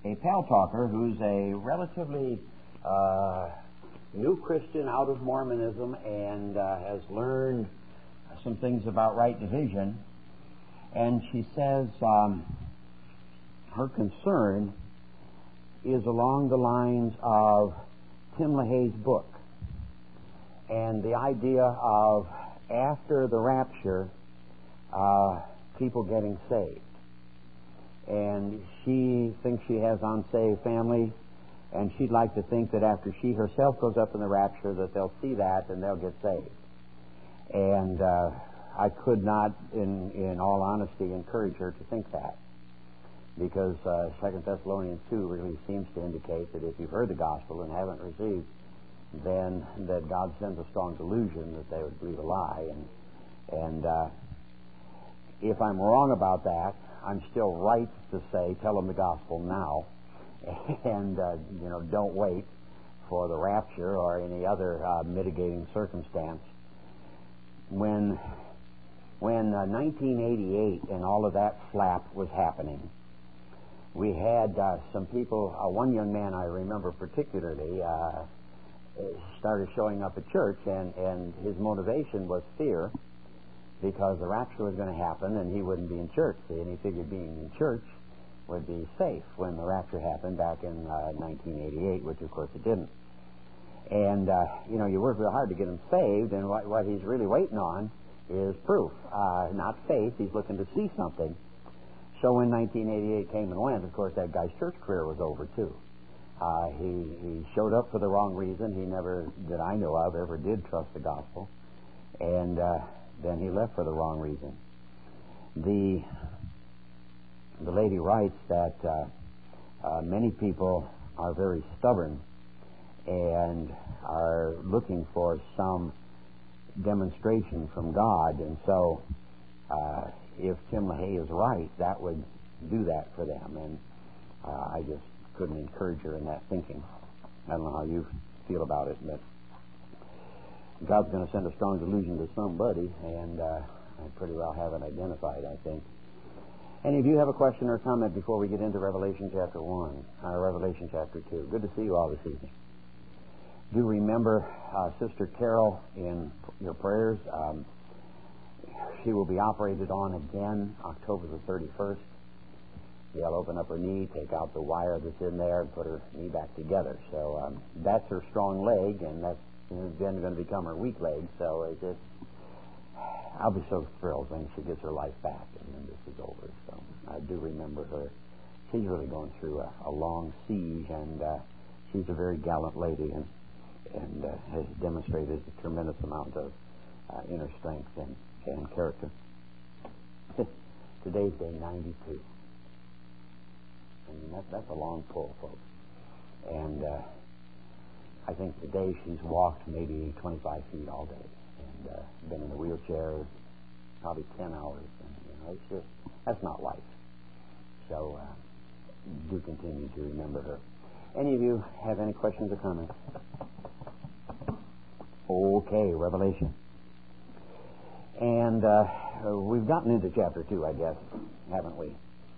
a pal talker who's a relatively new Christian out of Mormonism and has learned some things about right division. And she says her concern is along the lines of Tim LaHaye's book and the idea of after the rapture, people getting saved. And she thinks she has unsaved family, and she'd like to think that after she herself goes up in the rapture that they'll see that and they'll get saved. And I could not, in all honesty, encourage her to think that, because 2 Thessalonians 2 really seems to indicate that if you've heard the gospel and haven't received, then that God sends a strong delusion that they would believe a lie. And if I'm wrong about that, I'm still right to say, tell them the gospel now, and don't wait for the rapture or any other mitigating circumstance. When 1988 and all of that slap was happening, we had some people, one young man I remember particularly, started showing up at church, and his motivation was fear, because the rapture was going to happen and he wouldn't be in church. See, and he figured being in church would be safe when the rapture happened back in 1988, which of course it didn't. And you work real hard to get him saved, and what he's really waiting on is proof, not faith. He's looking to see something. So when 1988 came and went, of course that guy's church career was over too. He showed up for the wrong reason. He never, that I know of, ever did trust the gospel, and then he left for the wrong reason. The lady writes that many people are very stubborn and are looking for some demonstration from God, and so if Tim LaHaye is right, that would do that for them, and I just couldn't encourage her in that thinking. I don't know how you feel about it, but God's going to send a strong delusion to somebody, and I pretty well have it identified, I think. Any of you have a question or comment before we get into Revelation chapter 1, or Revelation chapter 2? Good to see you all this evening. Do remember Sister Carol in your prayers. She will be operated on again October the 31st. They'll open up her knee, take out the wire that's in there, and put her knee back together. So that's her strong leg, and that's then going to become her weak leg. So I'll be so thrilled when she gets her life back and then this is over. So I do remember her. She's really going through a long siege, and she's a very gallant lady, and has demonstrated a tremendous amount of inner strength and character. Today's day 92. I mean, that's a long pull, folks. And I think today she's walked maybe 25 feet all day and been in a wheelchair probably 10 hours. And, it's just, that's not life. So do continue to remember her. Any of you have any questions or comments? Okay, Revelation. And we've gotten into chapter 2, I guess, haven't we?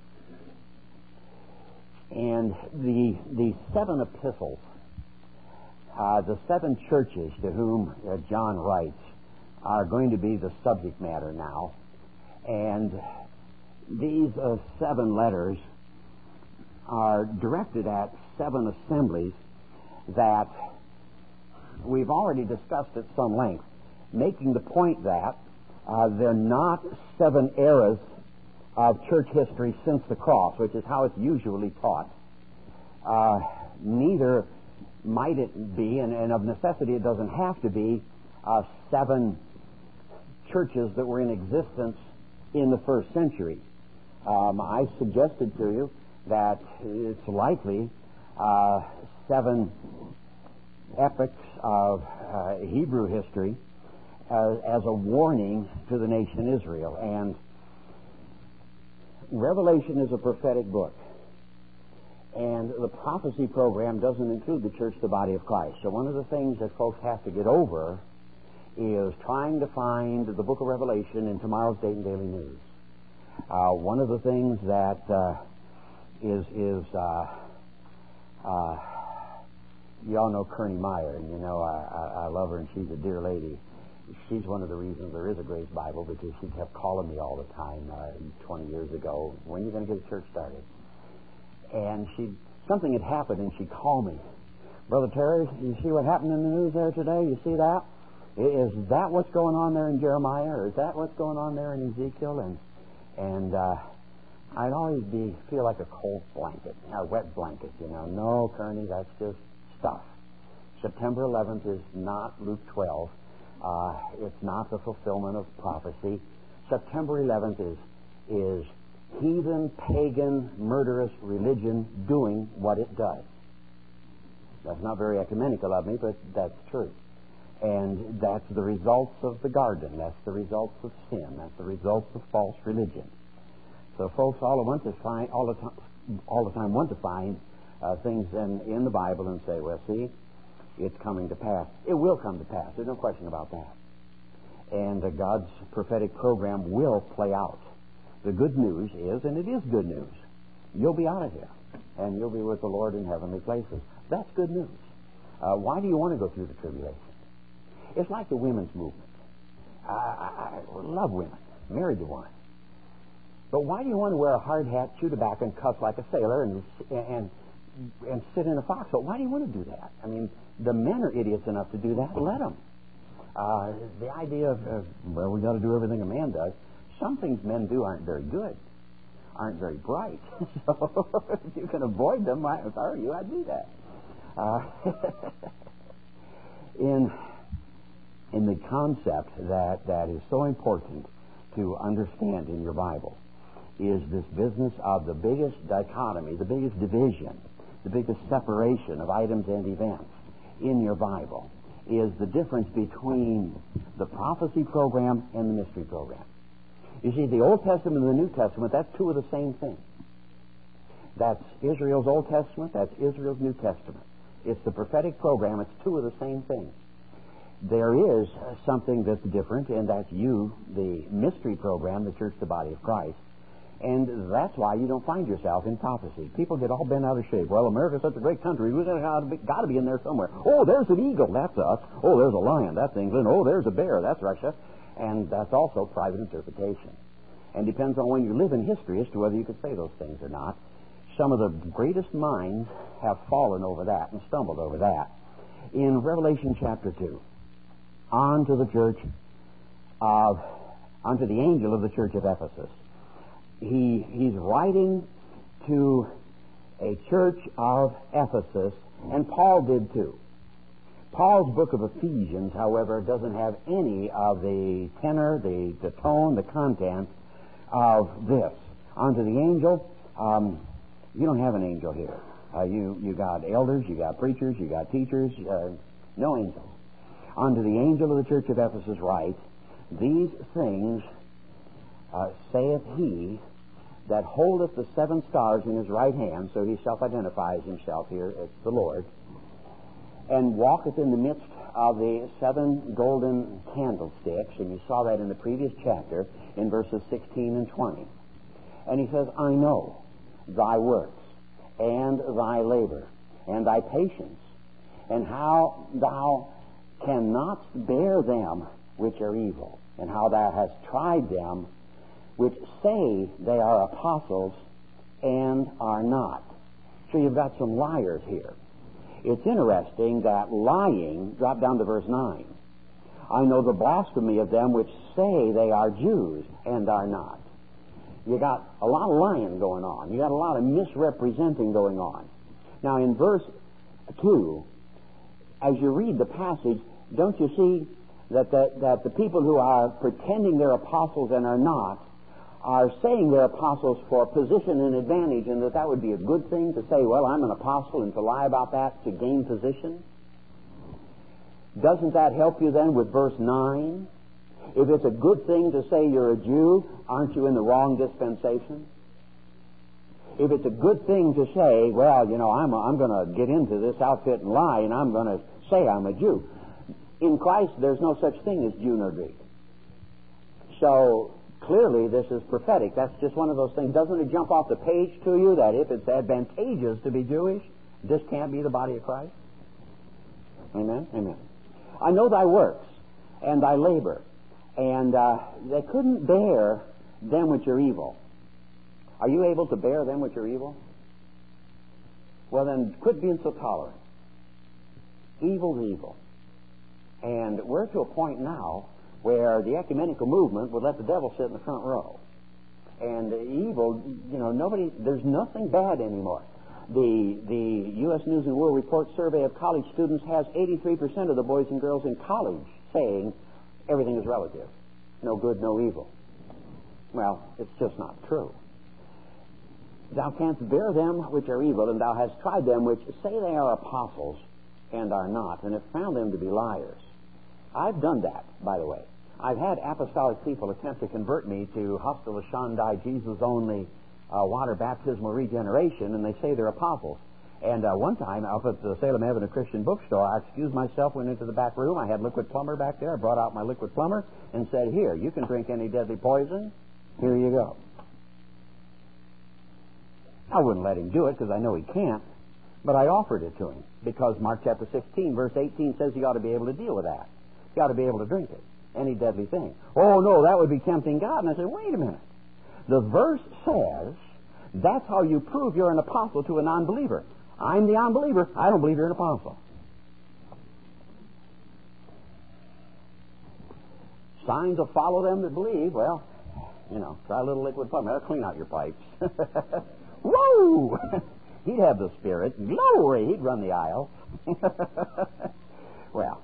And the 7 epistles, the 7 churches to whom John writes, are going to be the subject matter now. And these 7 letters are directed at 7 assemblies that we've already discussed at some length, making the point that they're not 7 eras of church history since the cross, which is how it's usually taught. Neither might it be, and of necessity it doesn't have to be, 7 churches that were in existence in the first century. I suggested to you that it's likely 7 epochs of Hebrew history as a warning to the nation Israel. And Revelation is a prophetic book. And the prophecy program doesn't include the church, the body of Christ. So one of the things that folks have to get over is trying to find the book of Revelation in tomorrow's Dayton Daily News. One of the things that is You all know Kearney Meyer, and you know I love her, and she's a dear lady. She's one of the reasons there is a Grace Bible, because she kept calling me all the time 20 years ago, when are you going to get a church started? And something had happened, and she called me. Brother Terry, you see what happened in the news there today? You see that? Is that what's going on there in Jeremiah, or is that what's going on there in Ezekiel? And I'd always feel like a cold blanket, a wet blanket, you know. No, Kearney, that's just stuff. September 11th is not Luke 12. It's not the fulfillment of prophecy. September 11th is heathen, pagan, murderous religion doing what it does. That's not very ecumenical of me, but that's true. And that's the results of the garden. That's the results of sin. That's the results of false religion. So folks all the time want to find things in the Bible and say, well, see, it's coming to pass. It will come to pass. There's no question about that. And God's prophetic program will play out. The good news is, and it is good news, you'll be out of here, and you'll be with the Lord in heavenly places. That's good news. Why do you want to go through the tribulation? It's like the women's movement. I love women, married to one. But why do you want to wear a hard hat, chew tobacco, and cuss like a sailor, and sit in a foxhole? Why do you want to do that? I mean, the men are idiots enough to do that. Let them. The idea of well, we got to do everything a man does. Some things men do aren't very good, aren't very bright. So if you can avoid them, if I were you, I'd do that. In the concept that is so important to understand in your Bible is this business of the biggest dichotomy, the biggest division, the biggest separation of items and events in your Bible is the difference between the prophecy program and the mystery program. You see, the Old Testament and the New Testament, that's two of the same thing. That's Israel's Old Testament, that's Israel's New Testament. It's the prophetic program, it's two of the same thing. There is something that's different, and that's the mystery program, the church, the body of Christ. And that's why you don't find yourself in prophecy. People get all bent out of shape. Well, America's such a great country, we've got to be in there somewhere. Oh, there's an eagle, that's us. Oh, there's a lion, that's England. Oh, there's a bear, that's Russia. And that's also private interpretation. And depends on when you live in history as to whether you could say those things or not. Some of the greatest minds have fallen over that and stumbled over that. In Revelation chapter 2, unto the angel of the church of Ephesus, he's writing to a church of Ephesus, and Paul did too. Paul's book of Ephesians, however, doesn't have any of the tenor, the tone, the content of this. Unto the angel, you don't have an angel here. You got elders, you got preachers, you got teachers, no angels. Unto the angel of the church of Ephesus write, these things saith he that holdeth the 7 stars in his right hand, so he self-identifies himself here as the Lord, and walketh in the midst of the 7 golden candlesticks, and you saw that in the previous chapter in verses 16 and 20. And he says, I know thy works, and thy labor, and thy patience, and how thou cannot bear them which are evil, and how thou hast tried them which say they are apostles and are not. So you've got some liars here. It's interesting that lying, drop down to verse 9. I know the blasphemy of them which say they are Jews and are not. You got a lot of lying going on. You got a lot of misrepresenting going on. Now in verse 2, as you read the passage, don't you see that the people who are pretending they're apostles and are not are saying they're apostles for position and advantage, and that would be a good thing to say, well, I'm an apostle, and to lie about that to gain position? Doesn't that help you then with verse 9? If it's a good thing to say you're a Jew, aren't you in the wrong dispensation? If it's a good thing to say, well, you know, I'm going to get into this outfit and lie, and I'm going to say I'm a Jew. In Christ, there's no such thing as Jew nor Greek. So clearly, this is prophetic. That's just one of those things. Doesn't it jump off the page to you that if it's advantageous to be Jewish, This can't be the body of Christ? Amen? Amen. I know thy works, and thy labor, and they couldn't bear them which are evil. Are you able to bear them which are evil? Well, then, quit being so tolerant. Evil's evil. And we're to a point now where the ecumenical movement would let the devil sit in the front row. And evil, there's nothing bad anymore. The U.S. News and World Report survey of college students has 83% of the boys and girls in college saying everything is relative. No good, no evil. Well, it's just not true. Thou canst bear them which are evil, and thou hast tried them which say they are apostles and are not, and have found them to be liars. I've done that, by the way. I've had apostolic people attempt to convert me to hostile Shandai, Jesus-only water baptismal regeneration, and they say they're apostles. And one time, up at the Salem Avenue Christian Bookstore, I excused myself, went into the back room. I had liquid plumber back there. I brought out my liquid plumber and said, "Here, you can drink any deadly poison. Here you go." I wouldn't let him do it because I know he can't, but I offered it to him because Mark chapter 16, verse 18 says he ought to be able to deal with that. He ought to be able to drink it, any deadly thing. Oh, no, that would be tempting God. And I said, wait a minute. The verse says that's how you prove you're an apostle to a non-believer. I'm the unbeliever. I don't believe you're an apostle. Signs will follow them that believe. Well, try a little liquid plumber. That'll clean out your pipes. Whoa! He'd have the Spirit. Glory! He'd run the aisle. Well,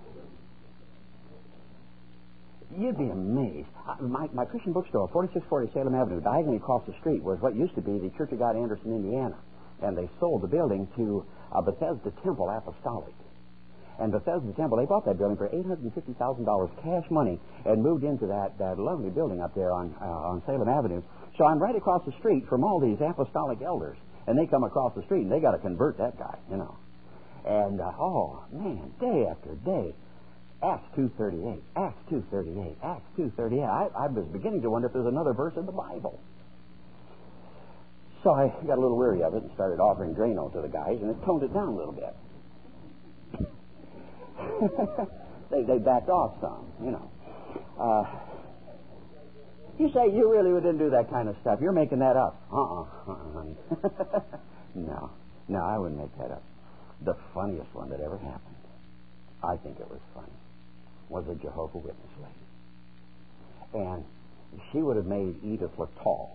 you'd be amazed. My Christian bookstore, 4640 Salem Avenue, diagonally across the street, was what used to be the Church of God, Anderson, Indiana. And they sold the building to Bethesda Temple Apostolic. And Bethesda Temple, they bought that building for $850,000 cash money and moved into that lovely building up there on Salem Avenue. So I'm right across the street from all these apostolic elders. And they come across the street and they got to convert that guy, And, oh, man, day after day, Acts 2:38, Acts 2:38, Acts 2:38. I was beginning to wonder if there's another verse in the Bible. So I got a little weary of it and started offering Drano to the guys, and it toned it down a little bit. They backed off some, You say you really didn't do that kind of stuff. You're making that up. No, I wouldn't make that up. The funniest one that ever happened, I think it was funny, was a Jehovah's Witness lady. And she would have made Edith look tall.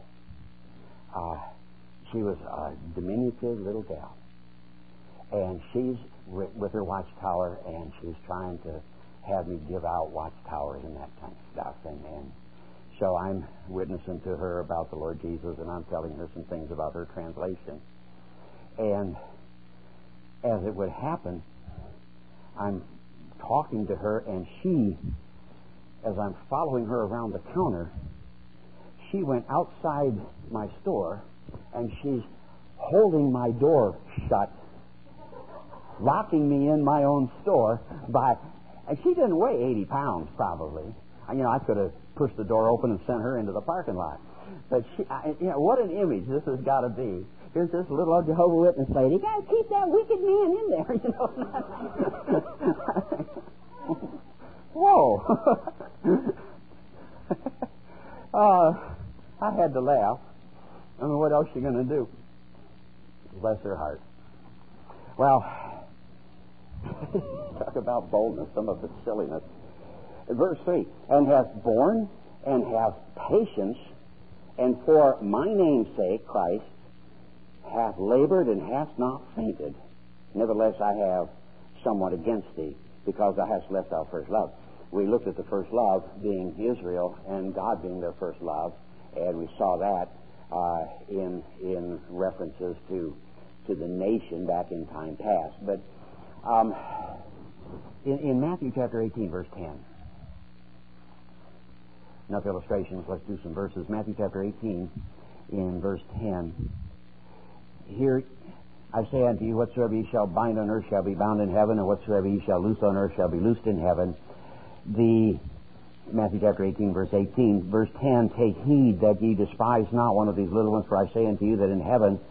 She was a diminutive little gal. And she's with her watchtower, and she's trying to have me give out watchtowers and that kind of stuff. And so I'm witnessing to her about the Lord Jesus, and I'm telling her some things about her translation. And as it would happen, I'm talking to her, and she, as I'm following her around the counter, she went outside my store, and she's holding my door shut, locking me in my own store and she didn't weigh 80 pounds probably. I could have pushed the door open and sent her into the parking lot. But what an image this has got to be. Here's this little old Jehovah's Witness lady. You got to keep that wicked man in there, Whoa. I had to laugh. I mean, what else are you going to do? Bless her heart. Well, talk about boldness, some of its silliness. Verse 3, and hath borne and hath patience, and for my name's sake, Christ, hath labored and hath not fainted. Nevertheless, I have somewhat against thee, because thou hast left thy first love. We looked at the first love being Israel and God being their first love, and we saw that in references to the nation back in time past. But in Matthew chapter 18, verse 10, enough illustrations, let's do some verses. Matthew chapter 18, in verse 10, here I say unto you, whatsoever ye shall bind on earth shall be bound in heaven, and whatsoever ye shall loose on earth shall be loosed in heaven. Matthew chapter 18, verse 18. Verse 10, take heed that ye despise not one of these little ones, for I say unto you that in heaven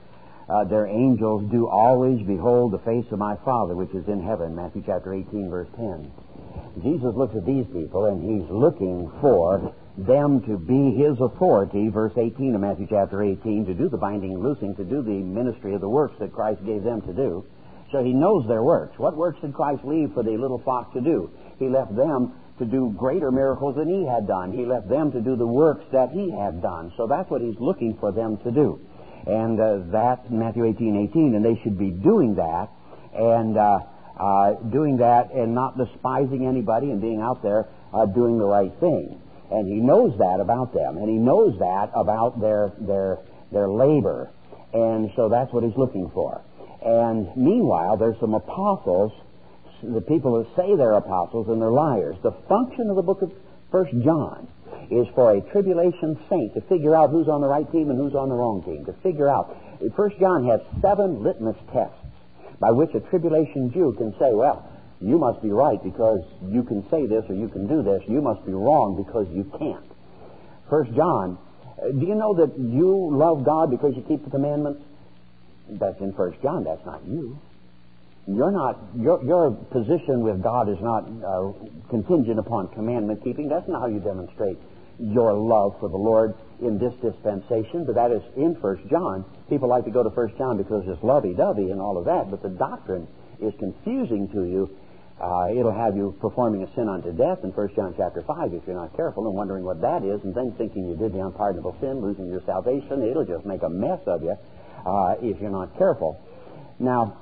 their angels do always behold the face of my Father which is in heaven, Matthew chapter 18, verse 10. Jesus looks at these people, and he's looking for them to be his authority, verse 18 of Matthew chapter 18, to do the binding and loosing, to do the ministry of the works that Christ gave them to do. So he knows their works. What works did Christ leave for the little flock to do? He left them to do greater miracles than he had done. He left them to do the works that he had done. So that's what he's looking for them to do. And that's Matthew 18:18, and they should be doing that, and doing that and not despising anybody, and being out there doing the right thing. And he knows that about them, and he knows that about their labor. And so that's what he's looking for. And meanwhile, there's some apostles, the people that say they're apostles, and they're liars. The function of the book of 1 John is for a tribulation saint to figure out who's on the right team and who's on the wrong team. To figure out. 1 John has 7 litmus tests by which a tribulation Jew can say, well, you must be right because you can say this or you can do this. You must be wrong because you can't. 1 John, do you know that you love God because you keep the commandments? That's in 1 John. That's not you. You're not. Your position with God is not contingent upon commandment keeping. That's not how you demonstrate your love for the Lord in this dispensation. But that is in 1 John. People like to go to 1 John because it's lovey-dovey and all of that. But the doctrine is confusing to you. It'll have you performing a sin unto death in 1 John chapter 5 if you're not careful, and wondering what that is, and then thinking you did the unpardonable sin, losing your salvation. It'll just make a mess of you if you're not careful. Now,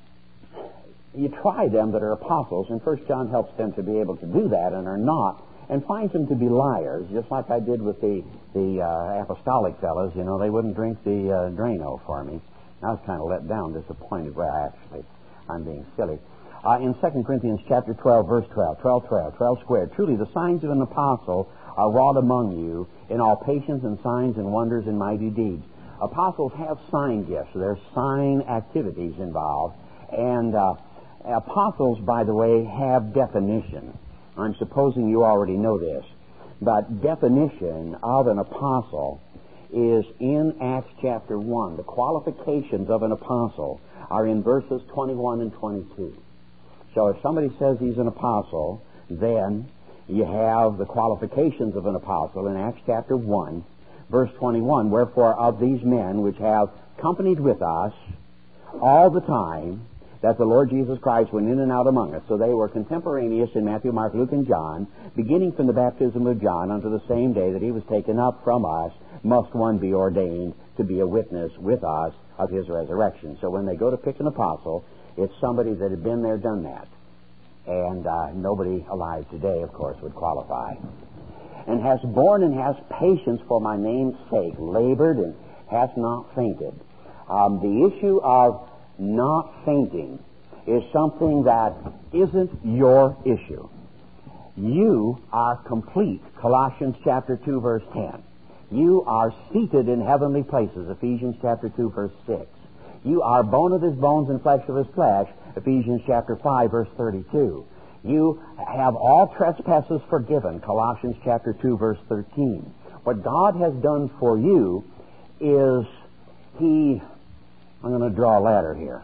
you try them that are apostles, and 1 John helps them to be able to do that and are not, and finds them to be liars, just like I did with the apostolic fellows. You know, they wouldn't drink the Drano for me. I was kind of let down, disappointed. Well, actually, I'm being silly. In 2 Corinthians chapter 12, verse 12 squared, truly the signs of an apostle are wrought among you in all patience and signs and wonders and mighty deeds. Apostles have sign gifts. There's sign activities involved. And apostles, by the way, have definition. I'm supposing you already know this. But definition of an apostle is in Acts chapter 1. The qualifications of an apostle are in verses 21 and 22. So if somebody says he's an apostle, then you have the qualifications of an apostle in Acts chapter 1, verse 21. Wherefore of these men which have companied with us all the time that the Lord Jesus Christ went in and out among us. So they were contemporaneous in Matthew, Mark, Luke, and John, beginning from the baptism of John unto the same day that he was taken up from us, must one be ordained to be a witness with us of his resurrection. So when they go to pick an apostle, it's somebody that had been there, done that. And nobody alive today, of course, would qualify. And has borne and has patience for my name's sake, labored and has not fainted. The issue of not fainting is something that isn't your issue. You are complete, Colossians chapter 2, verse 10. You are seated in heavenly places, Ephesians chapter 2, verse 6. You are bone of his bones and flesh of his flesh, Ephesians chapter 5, verse 32. You have all trespasses forgiven, Colossians chapter 2, verse 13. What God has done for you is I'm going to draw a ladder here.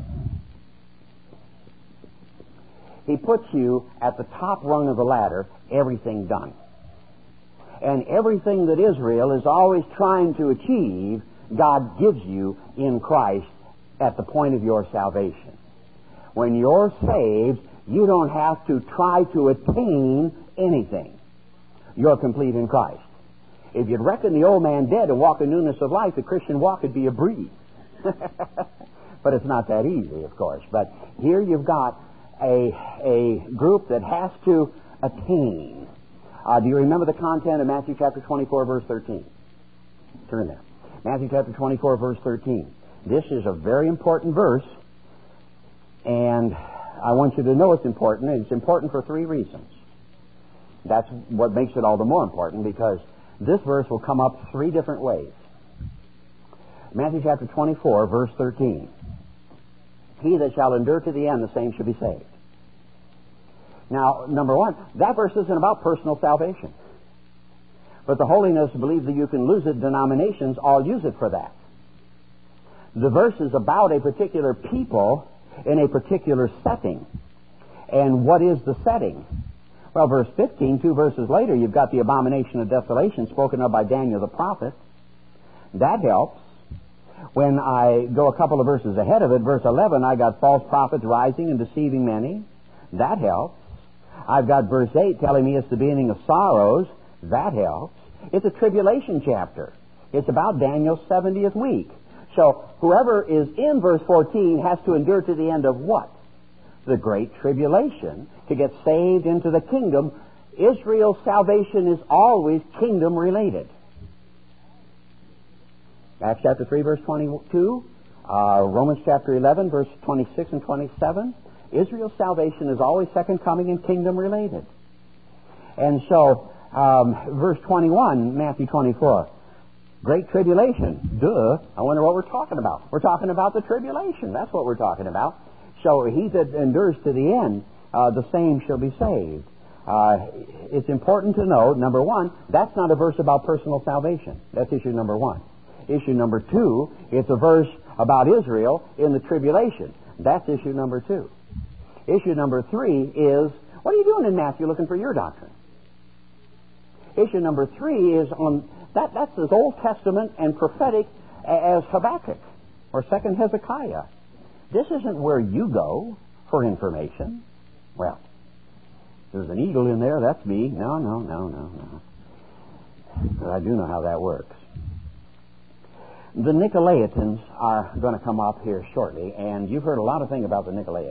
He puts you at the top rung of the ladder, everything done. And everything that Israel is always trying to achieve, God gives you in Christ at the point of your salvation. When you're saved, you don't have to try to attain anything. You're complete in Christ. If you'd reckon the old man dead and walk in newness of life, the Christian walk would be a breeze. But it's not that easy, of course. But here you've got a group that has to attain. Do you remember the content of Matthew chapter 24, verse 13? Turn there. Matthew chapter 24, verse 13. This is a very important verse, and I want you to know it's important, and it's important for 3 reasons. That's what makes it all the more important, because this verse will come up 3 different ways. Matthew chapter 24, verse 13. He that shall endure to the end, the same shall be saved. Now, number 1, that verse isn't about personal salvation. But the holiness believes that you can lose it. Denominations all use it for that. The verse is about a particular people in a particular setting. And what is the setting? Well, verse 15, 2 verses later, you've got the abomination of desolation spoken of by Daniel the prophet. That helps. When I go a couple of verses ahead of it, verse 11, I got false prophets rising and deceiving many. That helps. I've got verse 8 telling me it's the beginning of sorrows. That helps. It's a tribulation chapter. It's about Daniel's 70th week. So whoever is in verse 14 has to endure to the end of what? The great tribulation to get saved into the kingdom. Israel's salvation is always kingdom related. Acts chapter 3 verse 22, Romans chapter 11 verse 26 and 27. Israel's salvation is always second coming and kingdom related. And so, verse 21, Matthew 24, great tribulation. Duh. I wonder what we're talking about. We're talking about the tribulation. That's what we're talking about. So he that endures to the end, the same shall be saved. It's important to note, number one, that's not a verse about personal salvation. That's issue number one. Issue number two, it's a verse about Israel in the tribulation. That's issue number two. Issue number three is, what are you doing in Matthew looking for your doctrine? Issue number three is on, that's as Old Testament and prophetic as Habakkuk or 2nd Hezekiah. This isn't where you go for information. Well, there's an eagle in there, that's me. No. But I do know how that works. The Nicolaitans are going to come up here shortly, and you've heard a lot of things about the Nicolaitans.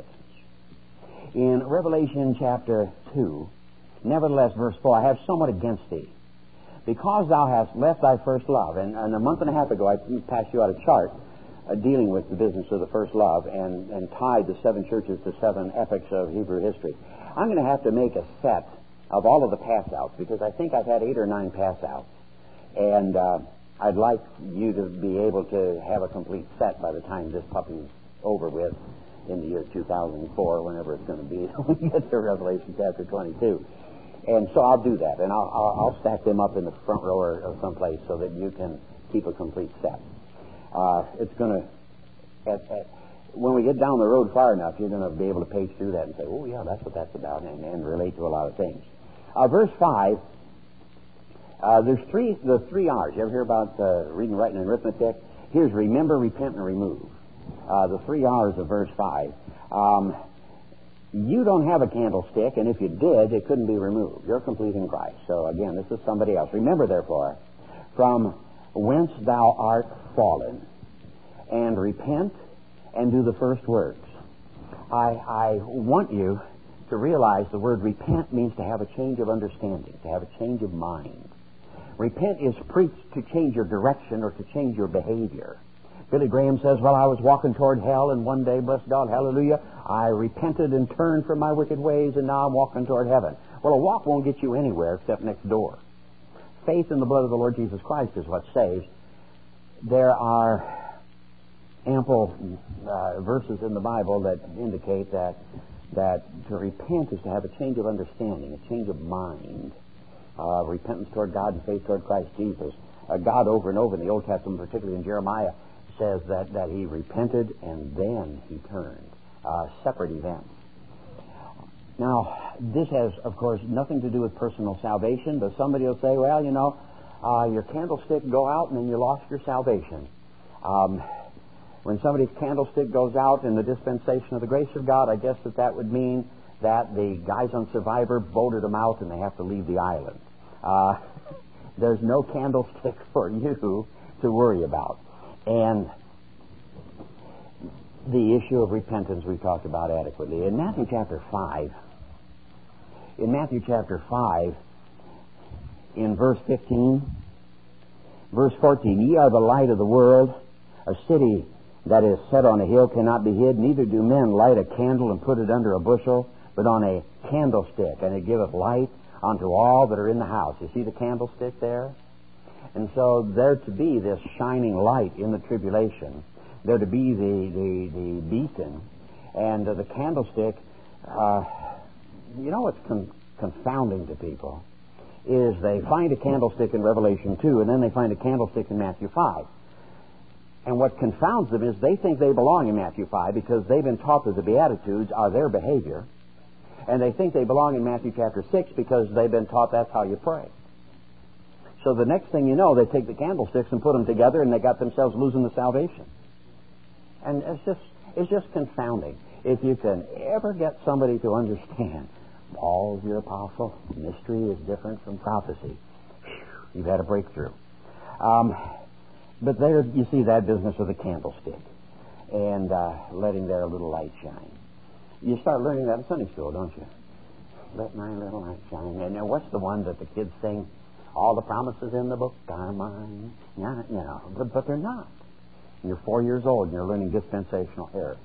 In Revelation chapter 2, nevertheless, verse 4, I have somewhat against thee, because thou hast left thy first love. And a month and a half ago, I passed you out a chart dealing with the business of the first love and tied the 7 churches to 7 epochs of Hebrew history. I'm going to have to make a set of all of the pass-outs, because I think I've had 8 or 9 pass-outs. And I'd like you to be able to have a complete set by the time this puppy's over with in the year 2004, whenever it's going to be, when we get to Revelation chapter 22. And so I'll do that, and I'll stack them up in the front row or someplace so that you can keep a complete set. It's going to, when we get down the road far enough, you're going to be able to page through that and say, oh yeah, that's what that's about, and relate to a lot of things. Verse 5, there's the 3 R's. You ever hear about reading, writing, and arithmetic? Here's remember, repent, and remove. The 3 R's of verse 5. You don't have a candlestick, and if you did, it couldn't be removed. You're complete in Christ. So again, this is somebody else. Remember, therefore, from whence thou art fallen, and repent and do the first works. I want you to realize the word repent means to have a change of understanding, to have a change of mind. Repent is preached to change your direction or to change your behavior. Billy Graham says, well, I was walking toward hell, and one day, bless God, hallelujah, I repented and turned from my wicked ways, and now I'm walking toward heaven. Well, a walk won't get you anywhere except next door. Faith in the blood of the Lord Jesus Christ is what saves. There are ample verses in the Bible that indicate that to repent is to have a change of understanding, a change of mind, repentance toward God and faith toward Christ Jesus. God over and over in the Old Testament, particularly in Jeremiah, says that he repented and then he turned. Separate events. Now, this has, of course, nothing to do with personal salvation, but somebody will say, well, you know, your candlestick go out and then you lost your salvation. When somebody's candlestick goes out in the dispensation of the grace of God, I guess that would mean that the guys on Survivor voted them out and they have to leave the island. There's no candlestick for you to worry about. And the issue of repentance we've talked about adequately. In Matthew chapter 5, in verse 15, verse 14, ye are the light of the world. A city that is set on a hill cannot be hid, neither do men light a candle and put it under a bushel, but on a candlestick, and it giveth light unto all that are in the house. You see the candlestick there? And so there to be this shining light in the tribulation, there to be the beacon, and the candlestick. You know what's confounding to people is they find a candlestick in Revelation 2, and then they find a candlestick in Matthew 5. And what confounds them is they think they belong in Matthew 5 because they've been taught that the Beatitudes are their behavior. And they think they belong in Matthew chapter 6 because they've been taught that's how you pray. So the next thing you know, they take the candlesticks and put them together and they got themselves losing the salvation. And it's just confounding. If you can ever get somebody to understand, Paul's your apostle, mystery is different from prophecy, you've had a breakthrough. But there you see that business of the candlestick and letting their little light shine. You start learning that in Sunday school, don't you? Let my little light shine. And what's the one that the kids sing? All the promises in the book are mine. Yeah, you know, but they're not. You're 4 years old and you're learning dispensational error.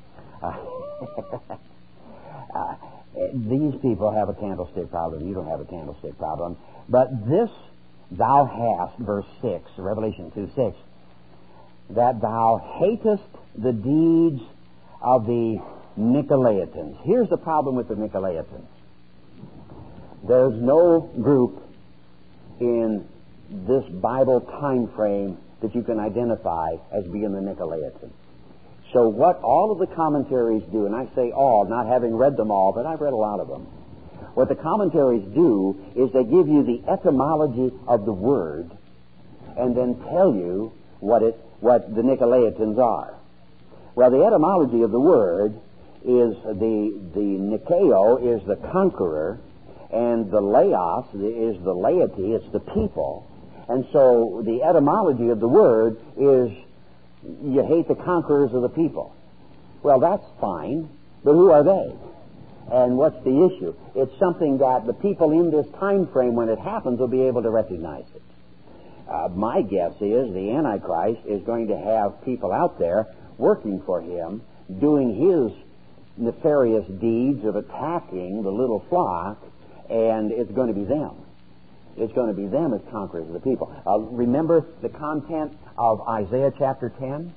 These people have a candlestick problem. You don't have a candlestick problem. But this thou hast, verse 6, Revelation 2:6, that thou hatest the deeds of the Nicolaitans. Here's the problem with the Nicolaitans. There's no group in this Bible time frame that you can identify as being the Nicolaitans. So what all of the commentaries do, and I say all, not having read them all, but I've read a lot of them, what the commentaries do is they give you the etymology of the word and then tell you what the Nicolaitans are. Well, the etymology of the word is the Nikeo is the conqueror, and the laos is the laity, it's the people. And so the etymology of the word is you hate the conquerors of the people. Well, that's fine, but who are they? And what's the issue? It's something that the people in this time frame, when it happens, will be able to recognize it. My guess is the Antichrist is going to have people out there working for him, doing his nefarious deeds of attacking the little flock, and it's going to be them. It's going to be them as conquerors of the people. Remember the content of Isaiah chapter 10?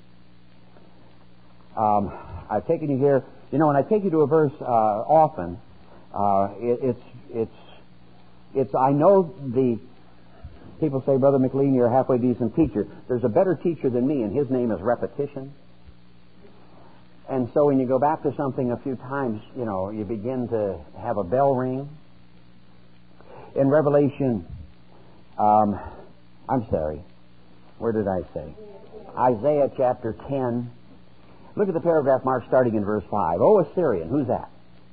I've taken you here. You know, when I take you to a verse often, it's. I know the people say, Brother McLean, you're a halfway decent teacher. There's a better teacher than me, and his name is repetition. And so when you go back to something a few times, you know, you begin to have a bell ring. In Revelation, I'm sorry, where did I say? Isaiah chapter 10. Look at the paragraph mark starting in verse 5. O Assyrian, who's that?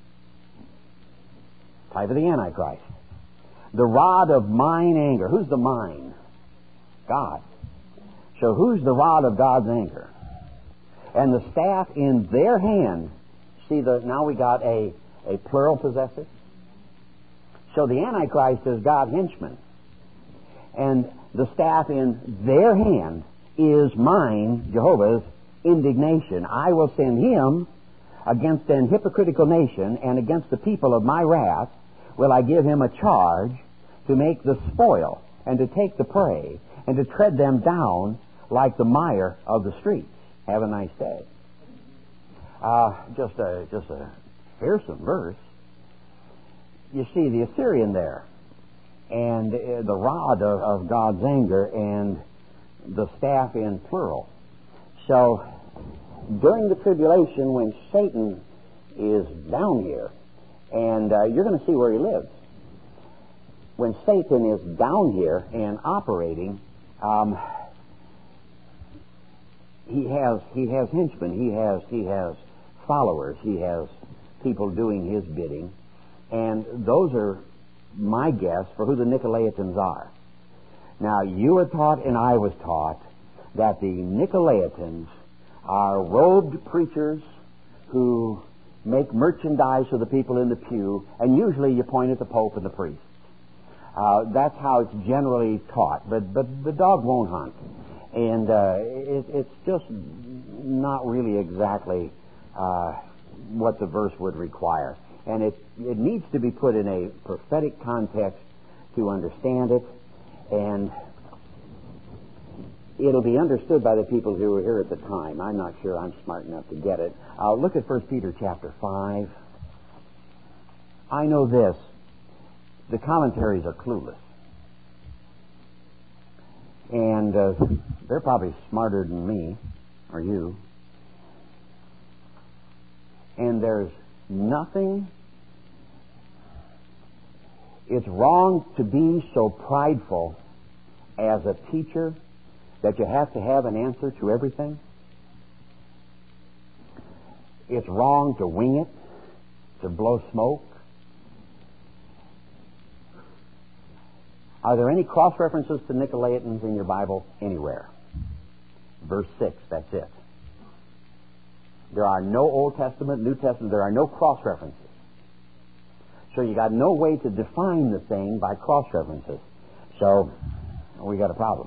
Type of the Antichrist. The rod of mine anger. Who's the mine? God. So who's the rod of God's anger? And the staff in their hand. See, now we got a plural possessive. So the Antichrist is God's henchman. And the staff in their hand is mine, Jehovah's, indignation. I will send him against an hypocritical nation, and against the people of my wrath will I give him a charge to make the spoil, and to take the prey, and to tread them down like the mire of the streets. Have a nice day. Just a fearsome verse. You see the Assyrian there, and the rod of God's anger, and the staff in plural. So, during the tribulation, when Satan is down here, and you're going to see where he lives. When Satan is down here and operating, he has henchmen, he has followers, he has people doing his bidding, and those are my guess for who the Nicolaitans are. Now, you were taught and I was taught that the Nicolaitans are robed preachers who make merchandise for the people in the pew, and usually you point at the Pope and the priest. That's how it's generally taught, but the dog won't hunt. And it's just not really exactly what the verse would require. And it needs to be put in a prophetic context to understand it, and it'll be understood by the people who were here at the time. I'm not sure I'm smart enough to get it. Look at 1 Peter chapter 5. I know this. The commentaries are clueless. And they're probably smarter than me. you. And there's nothing. It's wrong to be so prideful as a teacher that you have to have an answer to everything. It's wrong to wing it, to blow smoke. Are there any cross-references to Nicolaitans in your Bible anywhere? Verse 6, that's it. There are no Old Testament, New Testament, there are no cross-references. So you got no way to define the thing by cross-references. So we got a problem.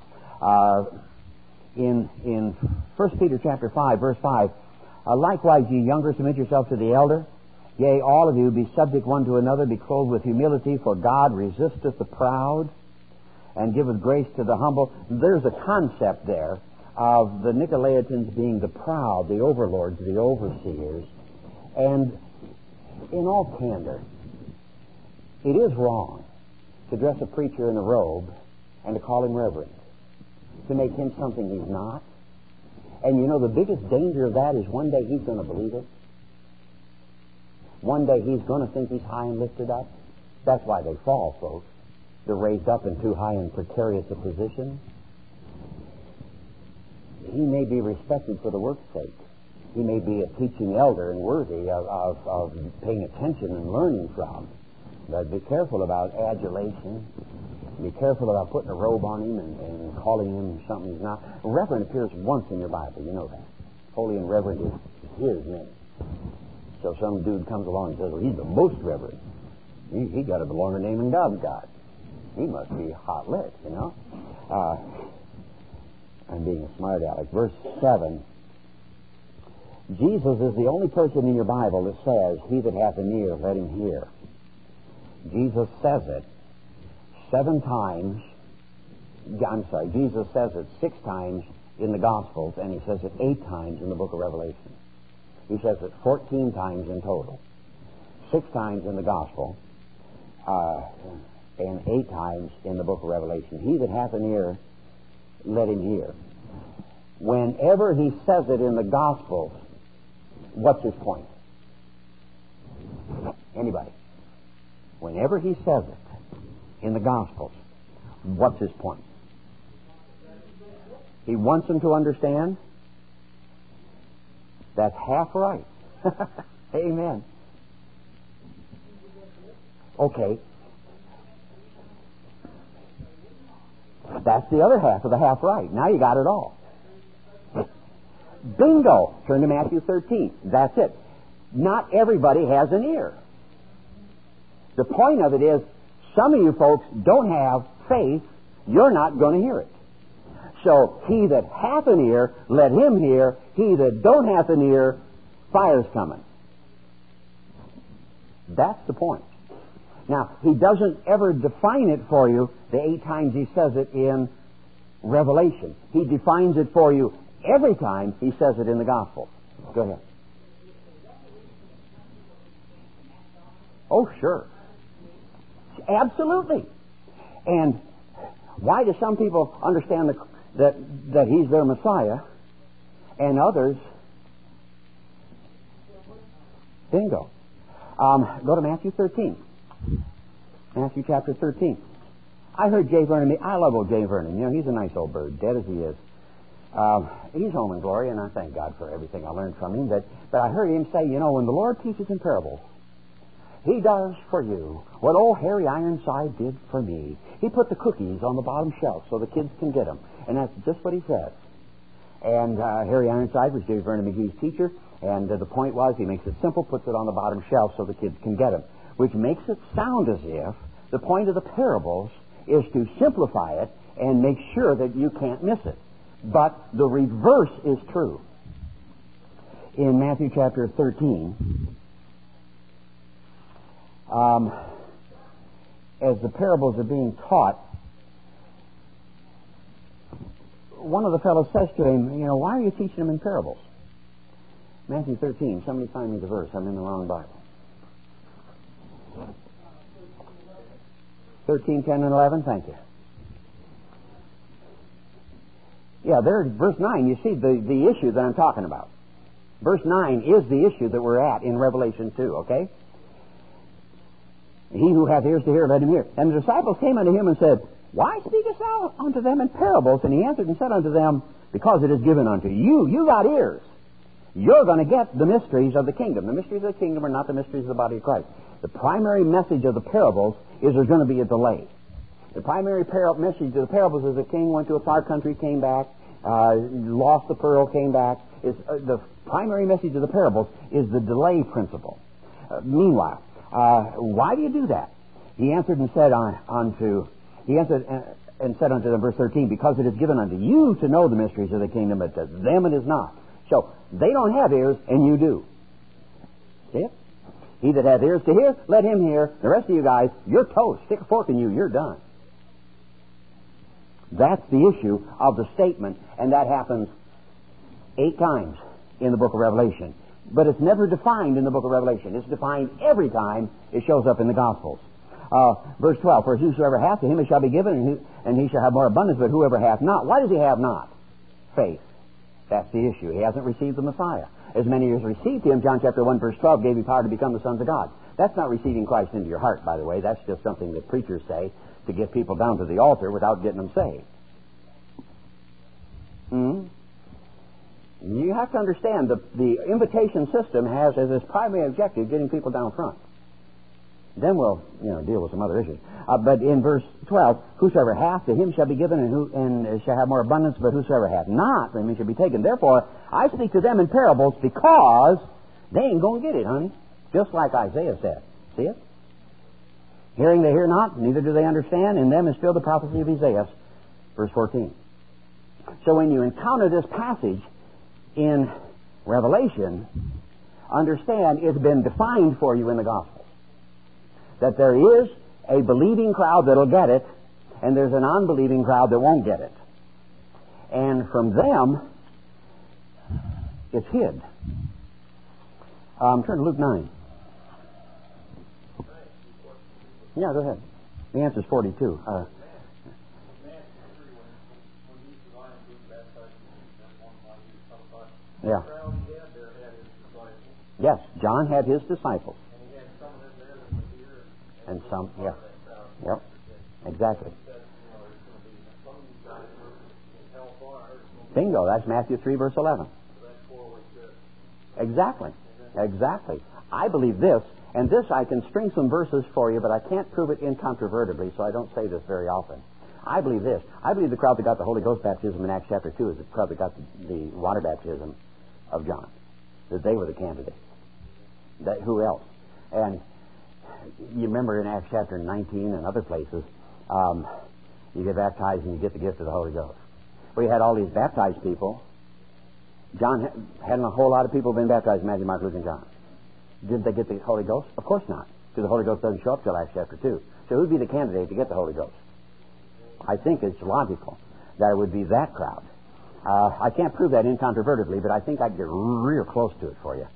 In 1 Peter chapter 5, verse 5, likewise, ye younger, submit yourself to the elder. Yea, all of you, be subject one to another, be clothed with humility, for God resisteth the proud, and giveth grace to the humble. There's a concept there of the Nicolaitans being the proud, the overlords, the overseers. And in all candor, it is wrong to dress a preacher in a robe and to call him reverend, to make him something he's not. And you know, the biggest danger of that is one day he's going to believe it. One day he's going to think he's high and lifted up. That's why they fall, folks. They're raised up in too high and precarious a position. He may be respected for the work's sake. He may be a teaching elder and worthy of paying attention and learning from. But be careful about adulation. Be careful about putting a robe on him and calling him something he's not. Reverend appears once in your Bible, you know that. Holy and reverend is his name. So some dude comes along and says, well, he's the most reverend. He got to belong to the name and God's God. He must be hot lit, you know. I'm being a smart aleck. Verse 7. Jesus is the only person in your Bible that says, he that hath an ear, let him hear. Jesus says it 7 times. Jesus says it 6 times in the Gospels, and he says it 8 times in the book of Revelation. He says it 14 times in total. 6 times in the Gospel, and 8 times in the book of Revelation. He that hath an ear, let him hear. Whenever he says it in the Gospels, what's his point? Anybody? Whenever he says it in the Gospels, what's his point? He wants them to understand. That's half right. Amen. Okay. That's the other half of the half right. Now you got it all. Bingo! Turn to Matthew 13. That's it. Not everybody has an ear. The point of it is, some of you folks don't have faith. You're not going to hear it. So, he that hath an ear, let him hear. He that don't have an ear, fire's coming. That's the point. Now, he doesn't ever define it for you the 8 times he says it in Revelation. He defines it for you every time he says it in the Gospel. Go ahead. Oh, sure. Absolutely. And why do some people understand that he's their Messiah and others? Bingo. Go to Matthew 13. Matthew chapter 13. I heard Jay Vernon. I love old Jay Vernon. You know, he's a nice old bird, dead as he is. He's home in glory, and I thank God for everything I learned from him. But I heard him say, you know, when the Lord teaches in parables, he does for you what old Harry Ironside did for me. He put the cookies on the bottom shelf so the kids can get them. And that's just what he said. And Harry Ironside was Jay Vernon McGee's teacher. And the point was, he makes it simple, puts it on the bottom shelf so the kids can get them. Which makes it sound as if the point of the parables is to simplify it and make sure that you can't miss it. But the reverse is true. In Matthew chapter 13, as the parables are being taught, one of the fellows says to him, you know, why are you teaching them in parables? Matthew 13, somebody find me the verse. I'm in the wrong Bible. 13, 10, and 11, thank you. Yeah, there, verse 9, you see the issue that I'm talking about. Verse 9 is the issue that we're at in Revelation 2, okay? He who hath ears to hear, let him hear. And the disciples came unto him and said, Why speakest thou unto them in parables? And he answered and said unto them, Because it is given unto you. You got ears. You're going to get the mysteries of the kingdom. The mysteries of the kingdom are not the mysteries of the body of Christ. The primary message of the parables is there's going to be a delay. The primary message of the parables is a king went to a far country, came back, lost the pearl, came back. The primary message of the parables is the delay principle. Meanwhile, why do you do that? He answered and said unto them, verse 13, Because it is given unto you to know the mysteries of the kingdom, but to them it is not. So, they don't have ears, and you do. See it? He that hath ears to hear, let him hear. The rest of you guys, you're toast. Stick a fork in you, you're done. That's the issue of the statement, and that happens 8 times in the book of Revelation. But it's never defined in the book of Revelation. It's defined every time it shows up in the Gospels. Verse 12, For whosoever hath, to him it shall be given, and he shall have more abundance, but whoever hath not. Why does he have not? Faith. That's the issue. He hasn't received the Messiah. As many as received him, John chapter 1, verse 12, gave you power to become the sons of God. That's not receiving Christ into your heart, by the way. That's just something that preachers say to get people down to the altar without getting them saved. You have to understand the invitation system has as its primary objective getting people down front. Then we'll deal with some other issues. But in verse 12, whosoever hath, to him shall be given, and shall have more abundance, but whosoever hath not, from him shall be taken. Therefore, I speak to them in parables, because they ain't going to get it, honey. Just like Isaiah said. See it? Hearing they hear not, neither do they understand. In them is still the prophecy of Isaiah, verse 14. So when you encounter this passage in Revelation, understand it's been defined for you in the Gospel. That there is a believing crowd that'll get it, and there's an unbelieving crowd that won't get it. And from them, it's hid. Turn to Luke 9. Yeah, go ahead. The answer's 42. Yeah. Yes, John had his disciples. And some, yeah. Yep. Exactly. Bingo, that's Matthew 3, verse 11. Exactly. Exactly. I believe this, and this I can string some verses for you, but I can't prove it incontrovertibly, so I don't say this very often. I believe this. I believe the crowd that got the Holy Ghost baptism in Acts chapter 2 is the crowd that got the water baptism of John. That they were the candidates. Who else? And you remember in Acts chapter 19 and other places, you get baptized and you get the gift of the Holy Ghost. Well, you had all these baptized people. John hadn't a whole lot of people been baptized in Matthew, Mark, Luke, and John. Did they get the Holy Ghost? Of course not, because the Holy Ghost doesn't show up till Acts chapter 2. So who'd be the candidate to get the Holy Ghost? I think it's logical that it would be that crowd. I can't prove that incontrovertibly, but I think I'd get real close to it for you.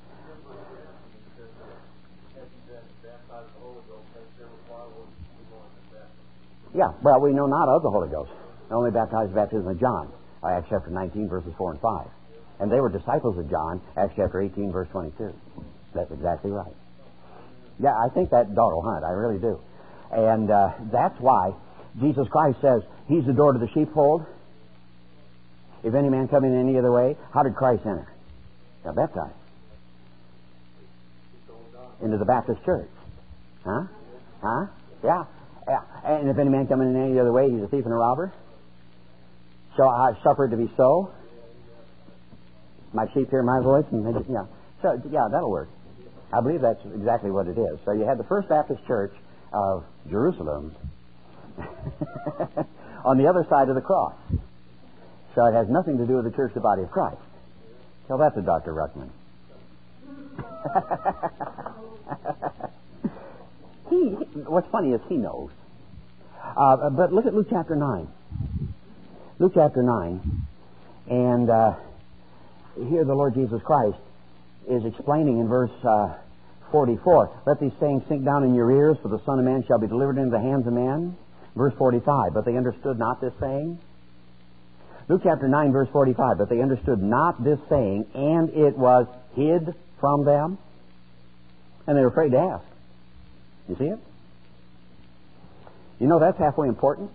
Yeah, well, we know not of the Holy Ghost. Only baptized baptism of John, Acts chapter 19, verses 4 and 5. And they were disciples of John, Acts chapter 18, verse 22. That's exactly right. Yeah, I think that dog will hunt. I really do. And that's why Jesus Christ says, He's the door to the sheepfold. If any man come in any other way, how did Christ enter? Got baptized. Into the Baptist church. Huh? Huh? Yeah. Yeah. And if any man come in any other way, he's a thief and a robber. So I suffered to be so. My sheep hear my voice. And yeah. So, yeah, that'll work. I believe that's exactly what it is. So you had the First Baptist Church of Jerusalem on the other side of the cross. So it has nothing to do with the church, the body of Christ. Tell that to Dr. Ruckman. What's funny is he knows. But look at Luke chapter 9. Luke chapter 9. And here the Lord Jesus Christ is explaining in verse 44, Let these sayings sink down in your ears, for the Son of Man shall be delivered into the hands of men. Verse 45, But they understood not this saying. Luke chapter 9, verse 45. But they understood not this saying, and it was hid from them, and they were afraid to ask. You see it? You know that's halfway important?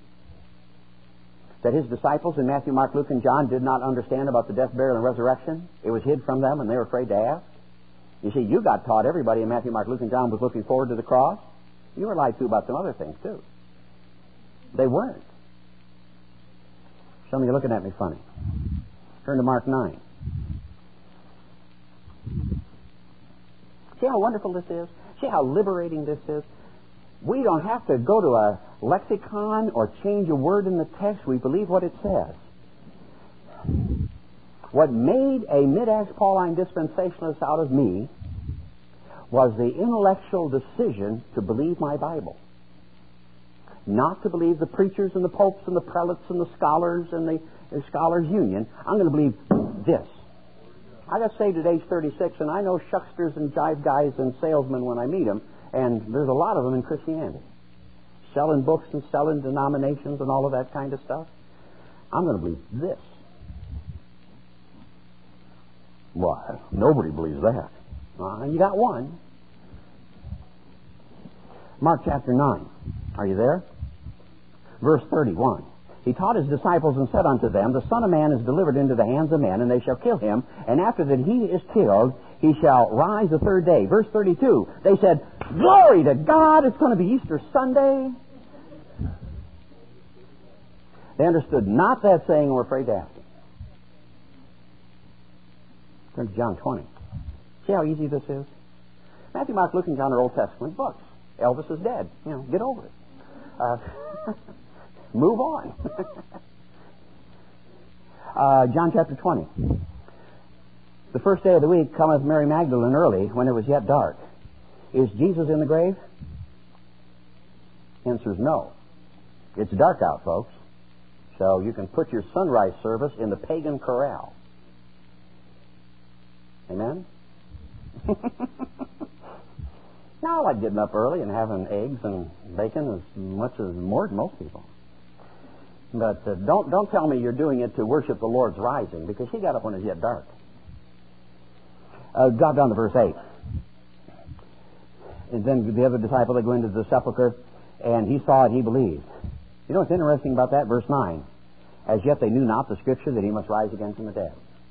That his disciples in Matthew, Mark, Luke, and John did not understand about the death, burial, and resurrection. It was hid from them, and they were afraid to ask. You see, you got taught everybody in Matthew, Mark, Luke, and John was looking forward to the cross. You were lied to about some other things, too. They weren't. Some of you are looking at me funny. Turn to Mark 9. See how wonderful this is? See how liberating this is? We don't have to go to a lexicon or change a word in the text. We believe what it says. What made a mid-Acts Pauline dispensationalist out of me was the intellectual decision to believe my Bible. Not to believe the preachers and the popes and the prelates and the scholars and the scholars' union. I'm going to believe this. I got saved at age 36, and I know shucksters and jive guys and salesmen when I meet them, and there's a lot of them in Christianity. Selling books and selling denominations and all of that kind of stuff. I'm going to believe this. Why? Nobody believes that. You got one. Mark chapter 9. Are you there? Verse 31. He taught his disciples and said unto them, the Son of Man is delivered into the hands of men, and they shall kill him, and after that he is killed, he shall rise the third day. Verse 32. They said, glory to God, it's going to be Easter Sunday. They understood not that saying and were afraid to ask it. Turn to John 20. See how easy this is? Matthew, Mark, Luke, and John are Old Testament books. Elvis is dead. Get over it. Move on. John chapter 20. The first day of the week cometh Mary Magdalene early, when it was yet dark. Is Jesus in the grave? Answer is no. It's dark out, folks. So you can put your sunrise service in the pagan corral. Amen? Now I like getting up early and having eggs and bacon as much as more than most people. But don't tell me you're doing it to worship the Lord's rising, because he got up when it was yet dark. Drop down to verse 8. And then the other disciple, they go into the sepulchre, and he saw it, he believed. You know what's interesting about that? Verse 9. As yet they knew not the Scripture that he must rise again from the dead.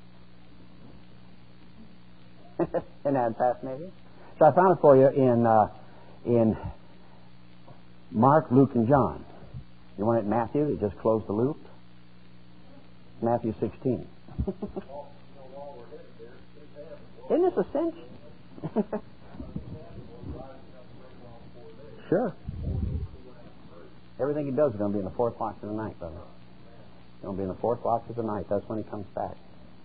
Isn't that fascinating? So I found it for you in Mark, Luke, and John. You want it in Matthew? They just closed the loop. Matthew 16. Isn't this a cinch? Sure. Everything he does is going to be in the fourth watch of the night, brother. It's going to be in the fourth watch of the night. That's when he comes back.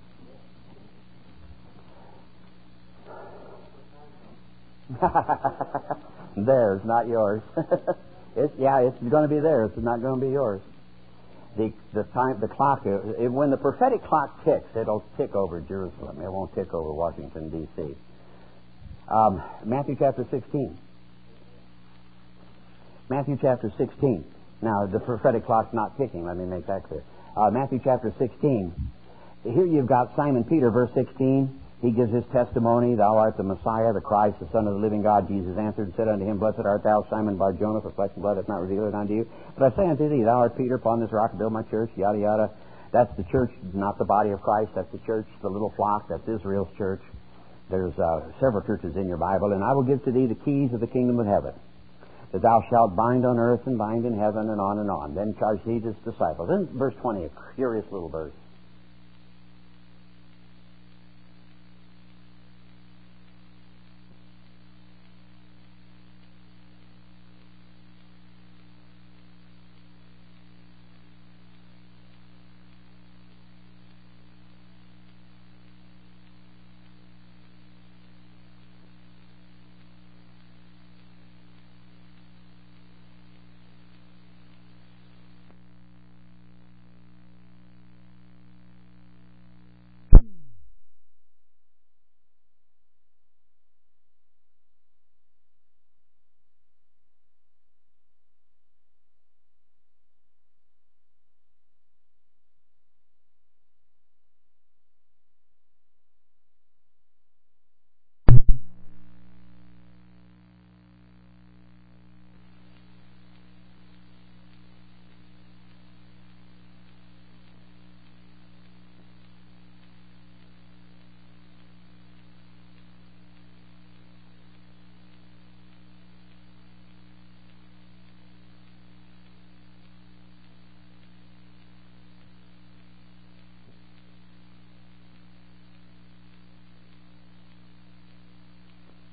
Theirs, not yours. It's going to be theirs. It's not going to be yours. The clock. When the prophetic clock ticks, it'll tick over Jerusalem. It won't tick over Washington D.C. Matthew chapter 16. Matthew chapter 16. Now the prophetic clock's not ticking. Let me make that clear. Matthew chapter 16. Here you've got Simon Peter, verse 16. He gives his testimony, thou art the Messiah, the Christ, the Son of the living God. Jesus answered and said unto him, blessed art thou, Simon Bar-Jonah, for flesh and blood hath not revealed it unto you. But I say unto thee, thou art Peter, upon this rock I build my church, yada, yada. That's the church, not the body of Christ. That's the church, the little flock. That's Israel's church. There's several churches in your Bible. And I will give to thee the keys of the kingdom of heaven, that thou shalt bind on earth and bind in heaven, and on and on. Then charged he his disciples. Then verse 20, a curious little verse.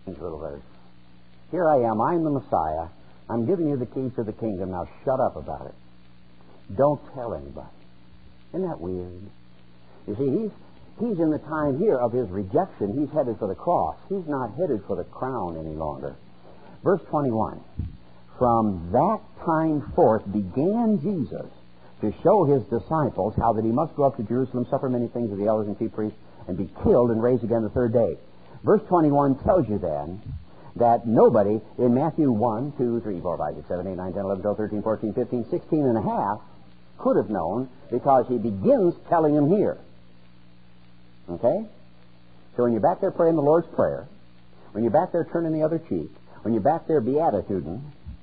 little verse. Here I am. I'm the Messiah. I'm giving you the keys to the kingdom. Now shut up about it. Don't tell anybody. Isn't that weird? You see, he's in the time here of his rejection. He's headed for the cross. He's not headed for the crown any longer. Verse 21. From that time forth began Jesus to show his disciples how that he must go up to Jerusalem, suffer many things of the elders and chief priests, and be killed and raised again the third day. Verse 21 tells you then that nobody in Matthew 1, 2, 3, 4, 5, 6, 7, 8, 9, 10, 11, 12, 13, 14, 15, 16 and a half could have known, because he begins telling them here. Okay? So when you're back there praying the Lord's Prayer, when you're back there turning the other cheek, when you're back there beatituding,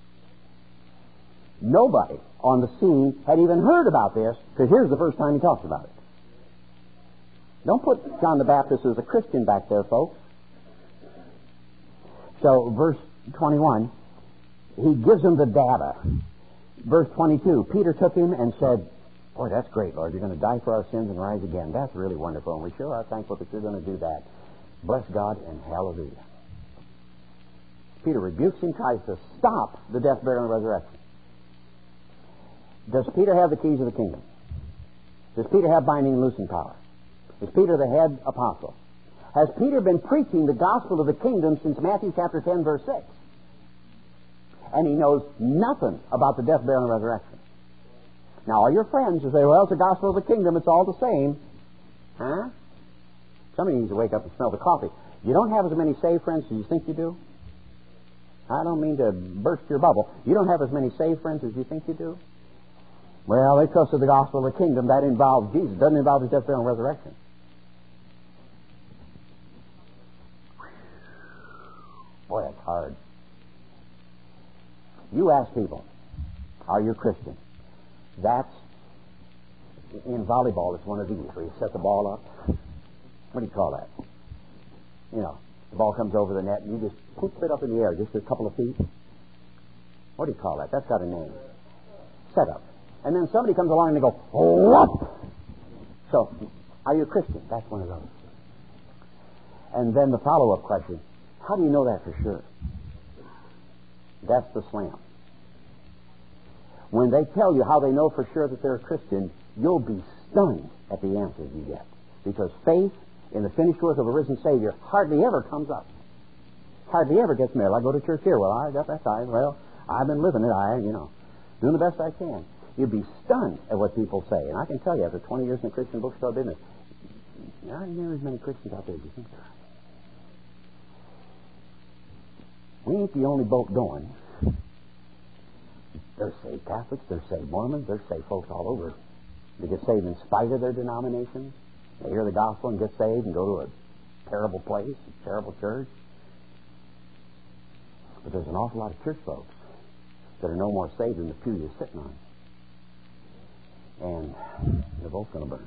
nobody on the scene had even heard about this, because here's the first time he talks about it. Don't put John the Baptist as a Christian back there, folks. So, verse 21, he gives them the data. Verse 22, Peter took him and said, boy, that's great, Lord. You're going to die for our sins and rise again. That's really wonderful, and we sure are thankful that you're going to do that. Bless God and hallelujah. Peter rebukes him, tries to stop the death, burial, and resurrection. Does Peter have the keys of the kingdom? Does Peter have binding and loosing power? Is Peter the head apostle? Has Peter been preaching the gospel of the kingdom since Matthew chapter 10, verse 6? And he knows nothing about the death, burial, and resurrection. Now, all your friends will say, well, it's the gospel of the kingdom, it's all the same. Huh? Somebody needs to wake up and smell the coffee. You don't have as many saved friends as you think you do. I don't mean to burst your bubble. You don't have as many saved friends as you think you do. Well, they trusted the gospel of the kingdom. That involves Jesus. It doesn't involve his death, burial, and resurrection. Boy, that's hard. You ask people, are you Christian? That's, in volleyball, it's one of these where you set the ball up. What do you call that? You know, the ball comes over the net and you just poof it up in the air just a couple of feet. What do you call that? That's got a name. Set up. And then somebody comes along and they go, whoop! So, are you a Christian? That's one of those. And then the follow-up question, how do you know that for sure? That's the slam. When they tell you how they know for sure that they're a Christian, you'll be stunned at the answers you get. Because faith in the finished work of a risen Savior hardly ever comes up. Hardly ever gets married. I go to church here. Well, I got baptized. Well, I've been living it. Doing the best I can. You'd be stunned at what people say. And I can tell you, after 20 years in the Christian bookstore business, there aren't near as many Christians out there as you think there are. We ain't the only boat going. There's saved Catholics, there's saved Mormons, there's saved folks all over. They get saved in spite of their denominations. They hear the gospel and get saved and go to a terrible place, a terrible church. But there's an awful lot of church folks that are no more saved than the pew you're sitting on. And they're both going to burn.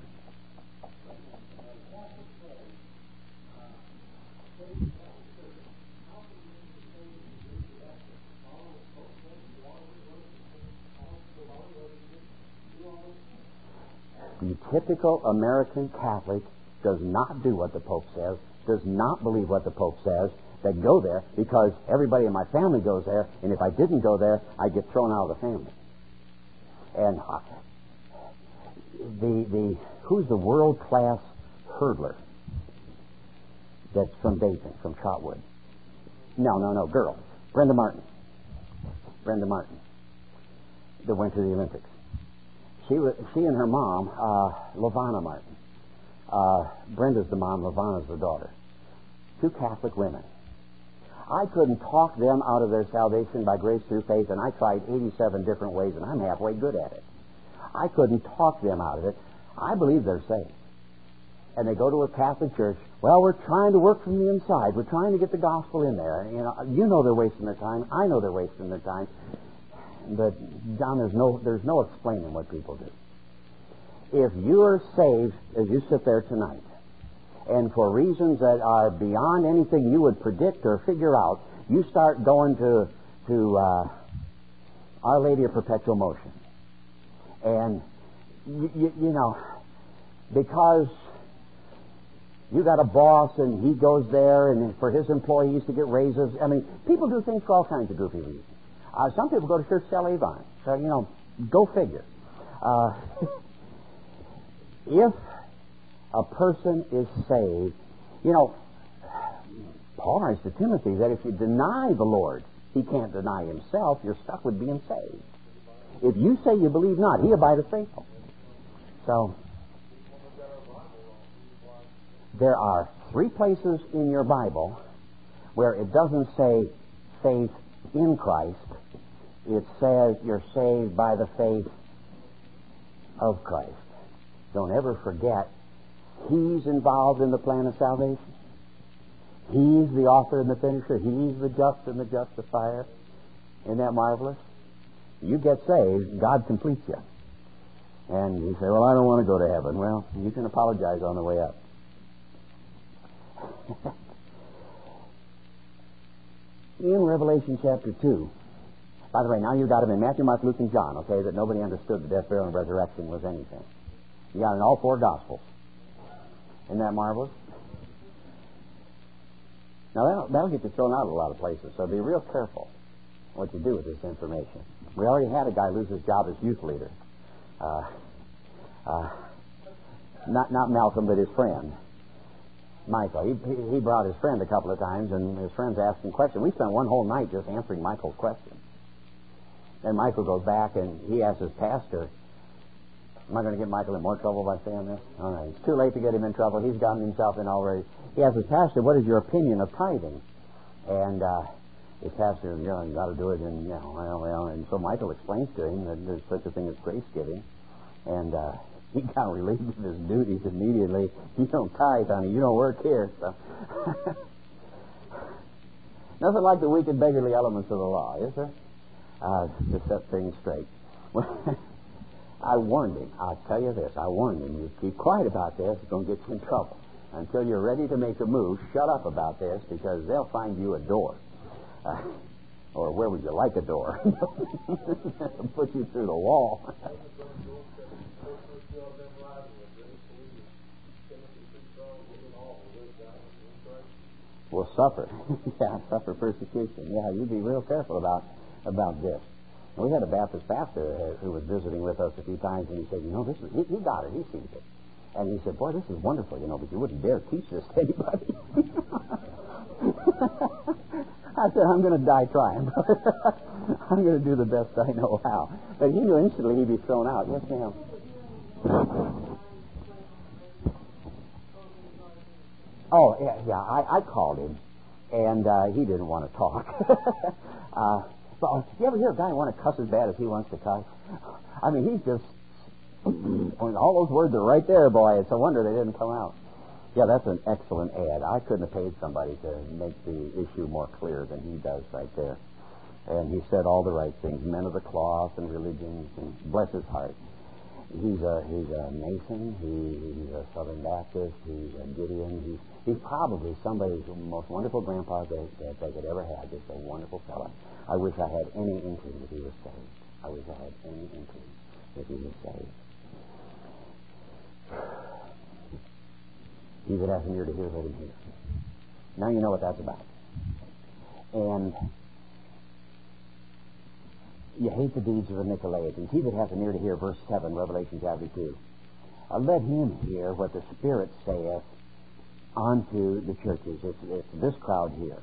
The typical American Catholic does not do what the Pope says, does not believe what the Pope says. They go there because everybody in my family goes there, and if I didn't go there, I'd get thrown out of the family. And who's the world-class hurdler that's from Dayton, from Trotwood? No, girl. Brenda Martin, that went to the Olympics. She and her mom, LaVonna Martin. Brenda's the mom, LaVonna's the daughter. Two Catholic women. I couldn't talk them out of their salvation by grace through faith, and I tried 87 different ways, and I'm halfway good at it. I couldn't talk them out of it. I believe they're saved. And they go to a Catholic church. Well, we're trying to work from the inside. We're trying to get the gospel in there. You know they're wasting their time. I know they're wasting their time. But, John, there's no explaining what people do. If you're saved as you sit there tonight, and for reasons that are beyond anything you would predict or figure out, you start going to Our Lady of Perpetual Motion. And, because You got a boss, and he goes there, and for his employees to get raises. I mean, people do things for all kinds of goofy reasons. Some people go to church to sell Avon. So, go figure. If a person is saved, Paul writes to Timothy that if you deny the Lord, he can't deny himself. You're stuck with being saved. If you say you believe not, he abideth faithful. So, there are 3 places in your Bible where it doesn't say faith in Christ. It says you're saved by the faith of Christ. Don't ever forget, he's involved in the plan of salvation. He's the author and the finisher. He's the just and the justifier. Isn't that marvelous? You get saved, God completes you. And you say, well, I don't want to go to heaven. Well, you can apologize on the way up. In Revelation chapter 2, by the way, now you got them in Matthew, Mark, Luke, and John, okay, that nobody understood the death, burial, and resurrection was anything. You got it in all 4 Gospels. Isn't that marvelous? Now, that'll get you thrown out of a lot of places, so be real careful what you do with this information. We already had a guy lose his job as youth leader. Not Malcolm, but his friend, Michael. He brought his friend a couple of times, and his friend's asking questions. We spent one whole night just answering Michael's questions. Then Michael goes back, and he asks his pastor, am I going to get Michael in more trouble by saying this? All right. It's too late to get him in trouble. He's gotten himself in already. He asks his pastor, what is your opinion of tithing? And his pastor, you got to do it. And, and so Michael explains to him that there's such a thing as grace giving. And he got relieved of his duties immediately. You don't tithe, honey. You don't work here. So nothing like the weak and beggarly elements of the law, is there? To set things straight. I warned him. I'll tell you this. I warned him. You keep quiet about this, it's going to get you in trouble. Until you're ready to make a move, shut up about this, because they'll find you a door. Or where would you like a door? Put you through the wall. Will suffer. Yeah, suffer persecution. Yeah, you be real careful about this. We had a Baptist pastor who was visiting with us a few times, and he said, this is, he got it, he sees it. And he said, boy, this is wonderful, but you wouldn't dare teach this to anybody. I said, I'm going to die trying. I'm going to do the best I know how. But he knew instantly he'd be thrown out. Yes, ma'am. Oh, yeah, I called him, and he didn't want to talk. But you ever hear a guy want to cuss as bad as he wants to cuss? I mean, he's just... all those words are right there, boy. It's a wonder they didn't come out. Yeah, that's an excellent ad. I couldn't have paid somebody to make the issue more clear than he does right there. And he said all the right things. Men of the cloth and religions, and bless his heart. He's a Mason. He's a Southern Baptist. He's a Gideon. He's probably somebody's most wonderful grandpa that they could ever have. Just a wonderful fellow. I wish I had any inkling that he was saved. I wish I had any inkling that he was saved. He that hath an ear to hear, let him hear. Now you know what that's about. And you hate the deeds of the Nicolaitans. He that hath an ear to hear, verse 7, Revelation chapter 2. Let him hear what the Spirit saith unto the churches. It's this crowd here.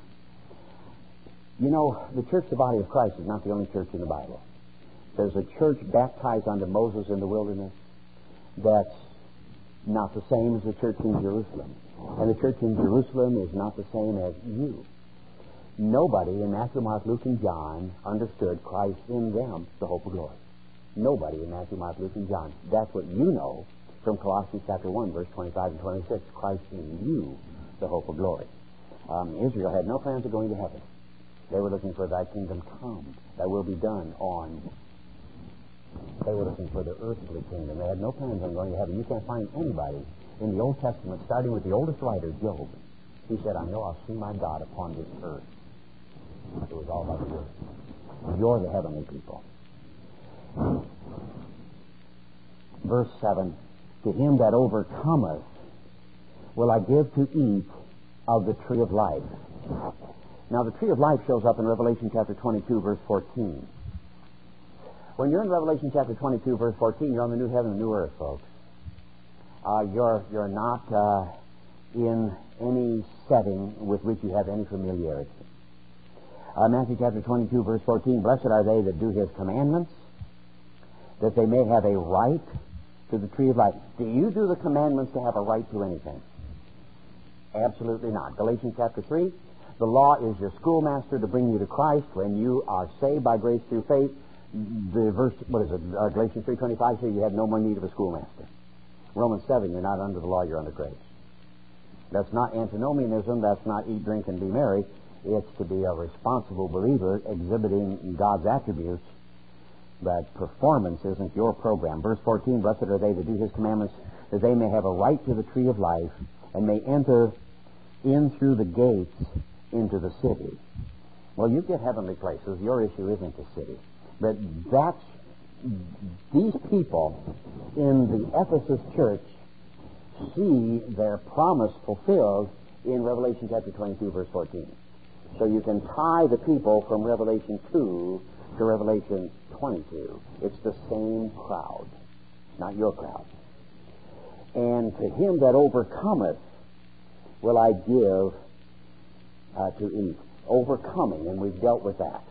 The church, the body of Christ, is not the only church in the Bible. There's a church baptized unto Moses in the wilderness that's not the same as the church in Jerusalem. And the church in Jerusalem is not the same as you. Nobody in Matthew, Mark, Luke, and John understood Christ in them, the hope of glory. Nobody in Matthew, Mark, Luke, and John. That's what you know from Colossians chapter 1, verse 25 and 26. Christ in you, the hope of glory. Israel had no plans of going to heaven. They were looking for thy kingdom come. Thy will be done on. They were looking for the earthly kingdom. They had no plans on going to heaven. You can't find anybody in the Old Testament, starting with the oldest writer, Job. He said, I know I'll see my God upon this earth. It was all about the earth. You're the heavenly people. Verse 7, to him that overcometh will I give to eat of the tree of life. Now, the tree of life shows up in Revelation chapter 22, verse 14. When you're in Revelation chapter 22, verse 14, you're on the new heaven and new earth, folks. You're not in any setting with which you have any familiarity. Matthew chapter 22, verse 14, blessed are they that do his commandments, that they may have a right to the tree of life. Do you do the commandments to have a right to anything? Absolutely not. Galatians chapter 3, the law is your schoolmaster to bring you to Christ. When you are saved by grace through faith, the verse, Galatians 3:25 says you have no more need of a schoolmaster. Romans 7, you're not under the law, you're under grace. That's not antinomianism, that's not eat, drink, and be merry. It's to be a responsible believer exhibiting God's attributes, but performance isn't your program. Verse 14, blessed are they that do his commandments, that they may have a right to the tree of life and may enter in through the gates into the city. Well, you get heavenly places. Your issue isn't the city. But these people in the Ephesus church see their promise fulfilled in Revelation chapter 22, verse 14. So you can tie the people from Revelation 2 to Revelation 22. It's the same crowd, not your crowd. And to him that overcometh will I give to eat. Overcoming, and we've dealt with that.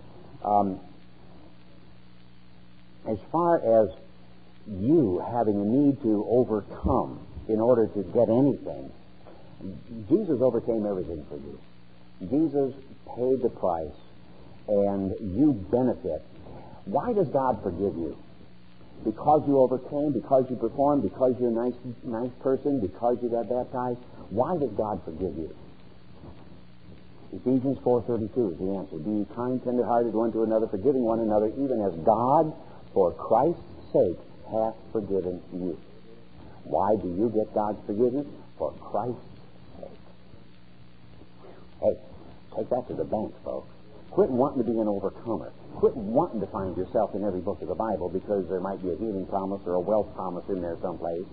As far as you having a need to overcome in order to get anything, Jesus overcame everything for you. Jesus paid the price, and you benefit. Why does God forgive you? Because you overcame, because you performed, because you're a nice person, because you got baptized? Why does God forgive you? Ephesians 4:32 is the answer. Be ye kind, tender-hearted one to another, forgiving one another, even as God, for Christ's sake, hath forgiven you. Why do you get God's forgiveness? For Christ's sake. Hey, take that to the bank, folks. Quit wanting to be an overcomer. Quit wanting to find yourself in every book of the Bible because there might be a healing promise or a wealth promise in there someplace.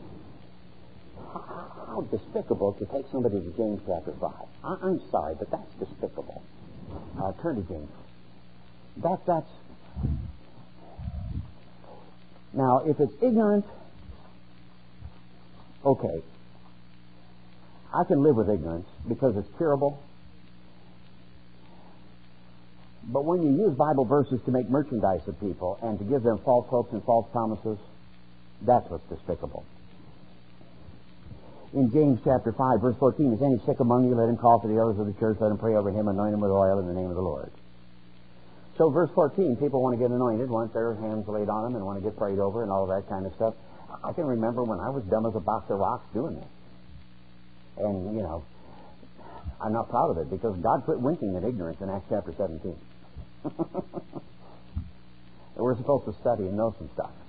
How despicable to take somebody to James chapter 5. I'm sorry, but that's despicable. Turn to James. That's... Now, if it's ignorant, okay. I can live with ignorance because it's curable. But when you use Bible verses to make merchandise of people and to give them false hopes and false promises, that's what's despicable. In James chapter 5, verse 14, is any sick among you? Let him call for the elders of the church, let him pray over him, anoint him with oil in the name of the Lord. So verse 14, people want to get anointed, want their hands laid on them, and want to get prayed over and all of that kind of stuff. I can remember when I was dumb as a box of rocks doing this. And, you know, I'm not proud of it because God quit winking at ignorance in Acts chapter 17. We're supposed to study and know some stuff.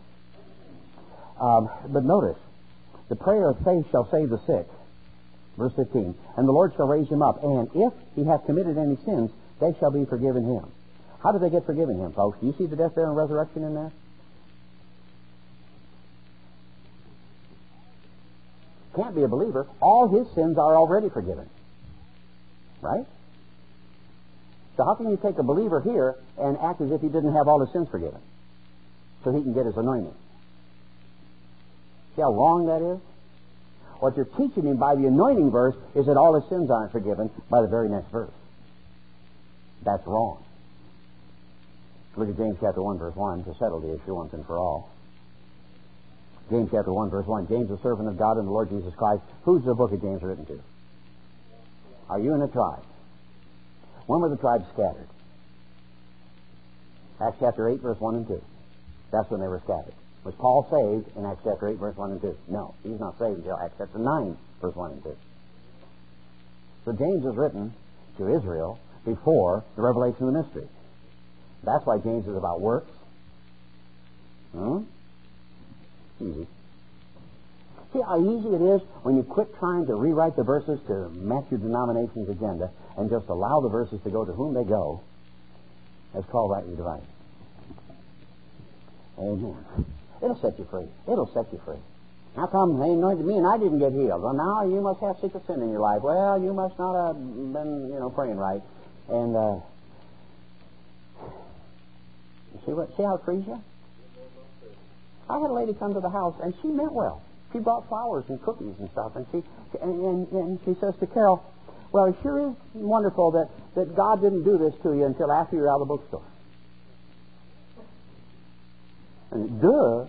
But notice, the prayer of faith shall save the sick. Verse 15. And the Lord shall raise him up. And if he hath committed any sins, they shall be forgiven him. How do they get forgiven him, folks? Do you see the death, burial, and resurrection in there? Can't be a believer. All his sins are already forgiven. Right? So how can you take a believer here and act as if he didn't have all his sins forgiven so he can get his anointing? See how wrong that is? What you're teaching him by the anointing verse is that all his sins aren't forgiven by the very next verse. That's wrong. Look at James chapter 1, verse 1 to settle the issue once and for all. James chapter 1, verse 1. James, a servant of God and the Lord Jesus Christ. Who's the book of James written to? Are you in a tribe? When were the tribes scattered? Acts chapter 8, verse 1 and 2. That's when they were scattered. Was Paul saved in Acts chapter 8, verse 1 and 2? No, he's not saved until Acts chapter 9, verse 1 and 2. So James was written to Israel before the revelation of the mystery. That's why James is about works. Easy. See how easy it is when you quit trying to rewrite the verses to match your denomination's agenda and just allow the verses to go to whom they go. That's called rightly divided. Amen. It'll set you free. It'll set you free. How come they anointed me and I didn't get healed? Well, now you must have secret sin in your life. Well, you must not have been, praying right. And see how it frees you? I had a lady come to the house, and she meant well. She brought flowers and cookies and stuff, and she says to Carol, well, it sure is wonderful that God didn't do this to you until after you're out of the bookstore. And duh.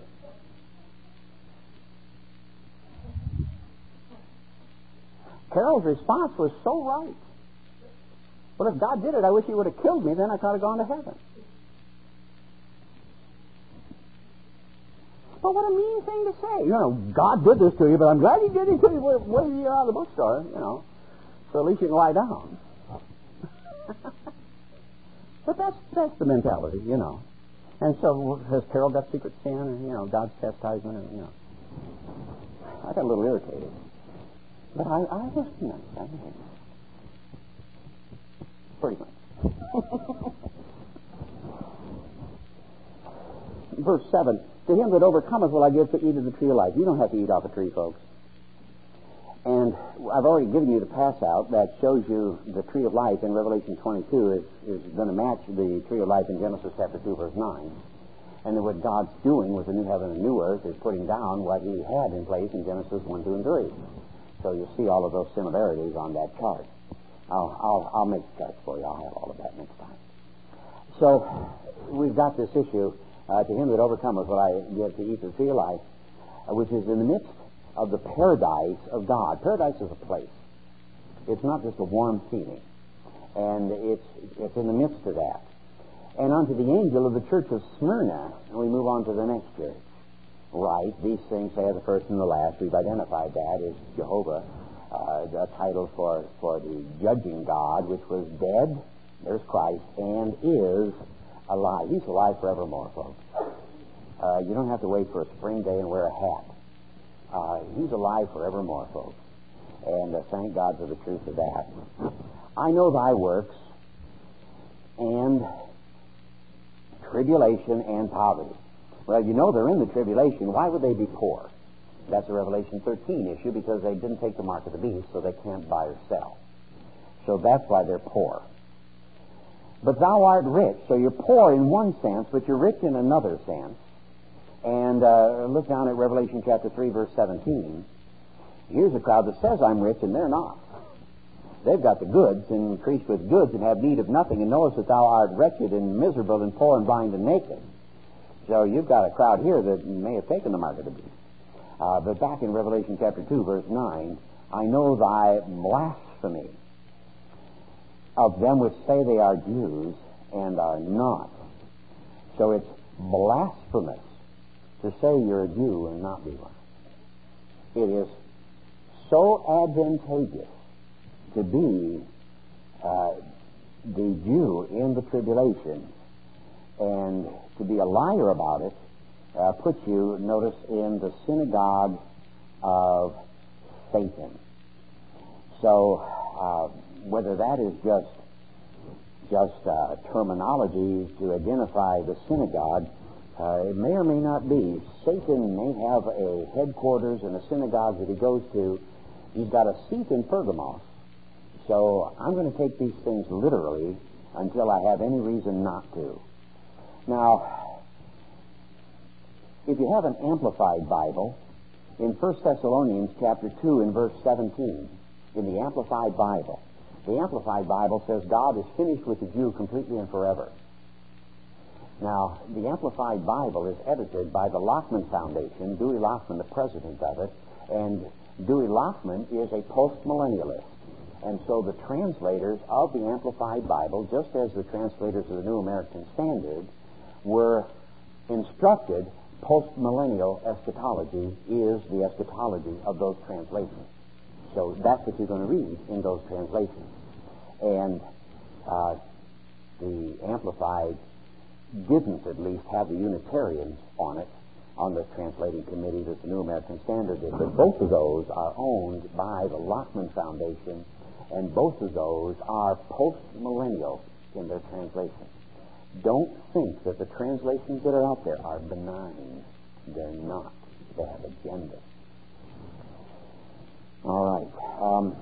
Carol's response was so right. Well, if God did it, I wish He would have killed me, then I could have gone to heaven. But what a mean thing to say. God did this to you, but I'm glad He did it to you when you're out of the bookstore, so at least you can lie down. But that's the mentality, And so, has Carol got secret sin and, God's chastisement? And, I got a little irritated. But I was nice. Pretty much. Verse 7, to him that overcometh will I give to eat of the tree of life. You don't have to eat off a tree, folks. And I've already given you the pass out that shows you the tree of life in Revelation 22 is going to match the tree of life in Genesis chapter 2, verse 9. And then what God's doing with the new heaven and new earth is putting down what He had in place in Genesis 1, 2, and 3. So you'll see all of those similarities on that chart. I'll make charts for you. I'll have all of that next time. So we've got this issue, to him that overcometh will I give to eat the tree of life, which is in the midst of the paradise of God. Paradise is a place. It's not just a warm feeling. And it's in the midst of that. And unto the angel of the church of Smyrna, and we move on to the next church. Right, these things say the first and the last. We've identified that as Jehovah, the title for the judging God, which was dead, there's Christ, and is alive. He's alive forevermore, folks. You don't have to wait for a spring day and wear a hat. He's alive forevermore, folks. And thank God for the truth of that. I know thy works, and tribulation and poverty. Well, they're in the tribulation. Why would they be poor? That's a Revelation 13 issue, because they didn't take the mark of the beast, so they can't buy or sell. So that's why they're poor. But thou art rich. So you're poor in one sense, but you're rich in another sense. And look down at Revelation chapter 3, verse 17. Here's a crowd that says I'm rich, and they're not. They've got the goods, and increased with goods, and have need of nothing, and knowest that thou art wretched and miserable and poor and blind and naked. So you've got a crowd here that may have taken the mark of the beast. But back in Revelation chapter 2, verse 9, I know thy blasphemy of them which say they are Jews and are not. So it's blasphemous to say you're a Jew and not be one. It is so advantageous to be the Jew in the tribulation, and to be a liar about it puts you, notice, in the synagogue of Satan. So whether that is just terminology to identify the synagogue, it may or may not be. Satan may have a headquarters in a synagogue that he goes to. He's got a seat in Pergamos. So I'm going to take these things literally until I have any reason not to. Now, if you have an Amplified Bible, in 1 Thessalonians chapter 2 and verse 17, in the Amplified Bible says God is finished with the Jew completely and forever. Now, the Amplified Bible is edited by the Lockman Foundation, Dewey Lockman, the president of it, and Dewey Lockman is a postmillennialist. And so the translators of the Amplified Bible, just as the translators of the New American Standard, were instructed postmillennial eschatology is the eschatology of those translations. So that's what you're going to read in those translations. And the Amplified didn't at least have the Unitarians on it, on the translating committee that the New American Standard did. But both of those are owned by the Lockman Foundation, and both of those are post-millennial in their translation. Don't think that the translations that are out there are benign. They're not. They have agendas. All right.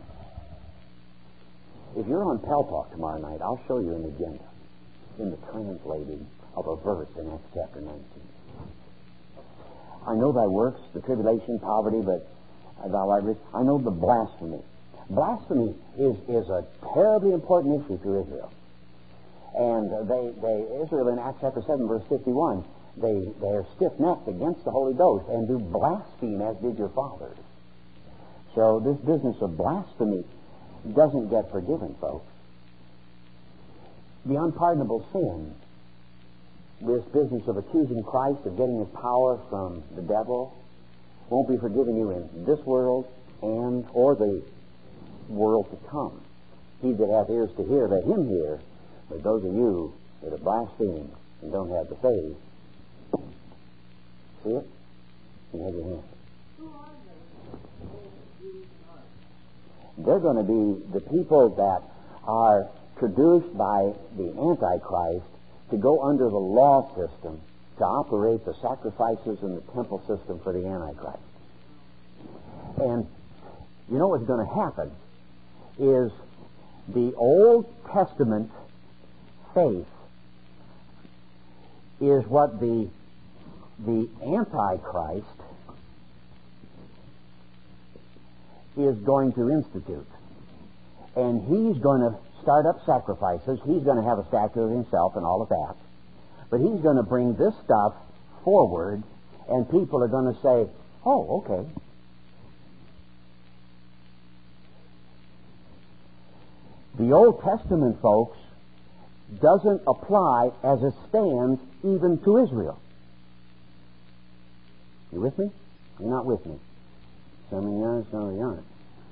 If you're on Pell Talk tomorrow night, I'll show you an agenda in the translating of a verse in Acts chapter 19. I know thy works, the tribulation, poverty, but thou art rich. I know the blasphemy. Blasphemy is a terribly important issue to Israel. And Israel in Acts chapter 7, verse 51, they're stiff-necked against the Holy Ghost and do blaspheme as did your fathers. So this business of blasphemy doesn't get forgiven, folks. The unpardonable sin, this business of accusing Christ of getting his power from the devil, won't be forgiven you in this world and or the world to come. He that hath ears to hear, let him hear. But those of you that are blaspheming and don't have the faith, see it? You have your hand. They're going to be the people that are produced by the Antichrist to go under the law system to operate the sacrifices in the temple system for the Antichrist. And you know what's going to happen is the Old Testament faith is what the Antichrist is going to institute. And he's going to start up sacrifices. He's going to have a statue of himself and all of that. But he's going to bring this stuff forward, and people are going to say, oh, okay. The Old Testament, folks, doesn't apply as it stands even to Israel. You with me? You're not with me. Some of you are, some of you aren't.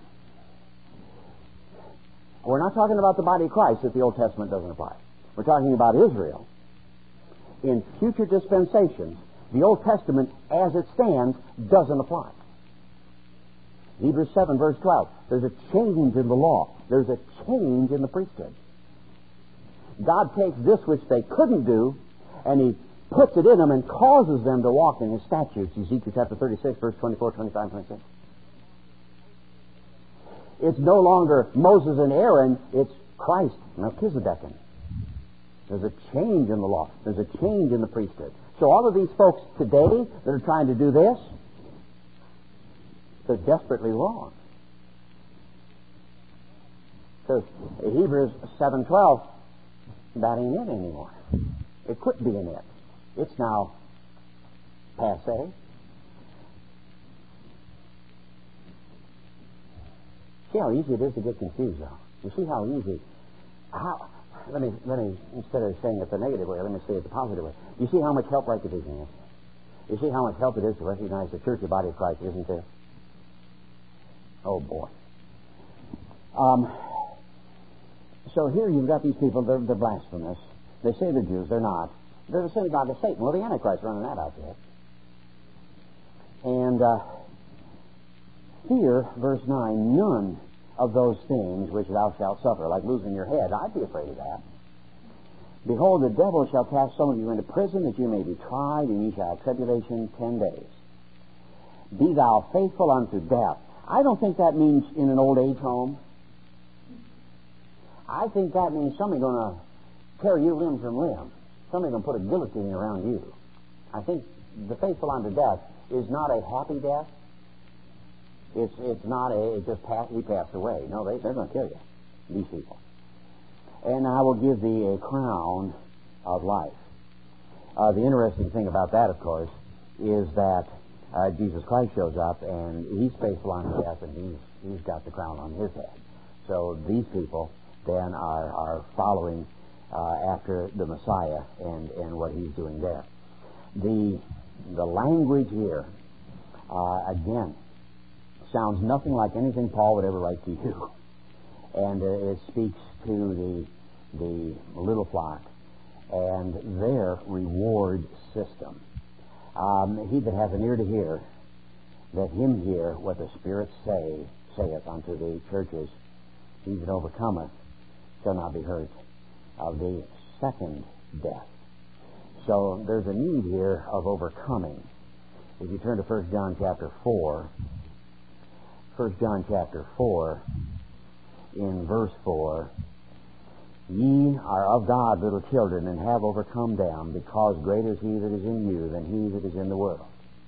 We're not talking about the body of Christ that the Old Testament doesn't apply. We're talking about Israel. In future dispensations, the Old Testament, as it stands, doesn't apply. Hebrews 7, verse 12. There's a change in the law. There's a change in the priesthood. God takes this which they couldn't do, and He puts it in them and causes them to walk in His statutes. Ezekiel chapter 36, verse 24, 25, 26. It's no longer Moses and Aaron, it's Christ, Melchizedek. There's a change in the law. There's a change in the priesthood. So all of these folks today that are trying to do this, they're desperately wrong. Because Hebrews 7:12, that ain't it anymore. It couldn't be in it. It's now passé. See how easy it is to get confused, though. You see how easy. Let me instead of saying it the negative way, let me say it the positive way. You see how much help right division is. You see how much help it is to recognize the church, the body of Christ, isn't there? Oh boy. So here you've got these people. They're blasphemous. They say they're Jews. They're not. They're the synagogue of Satan. Well, the Antichrist running that out there. And here, verse 9, none of those things which thou shalt suffer, like losing your head. I'd be afraid of that. Behold, the devil shall cast some of you into prison, that you may be tried, and ye shall have tribulation 10 days. Be thou faithful unto death. I don't think that means in an old age home. I think that means somebody's going to tear you limb from limb. Somebody's going to put a guillotine around you. I think the faithful unto death is not a happy death. It's not he passed away. No, they're going to kill you, these people. And I will give thee a crown of life. The interesting thing about that, of course, is that Jesus Christ shows up, and He's faithful unto death, and He's got the crown on His head. So these people then are following after the Messiah and what He's doing there. The language here, again, sounds nothing like anything Paul would ever write to you. And it speaks to the little flock and their reward system. He that hath an ear to hear, let him hear what the Spirit saith unto the churches. He that overcometh shall not be hurt of the second death. So there's a need here of overcoming. If you turn to 1 John chapter 4, 1 John chapter 4, in verse 4, ye are of God, little children, and have overcome them, because greater is he that is in you than he that is in the world.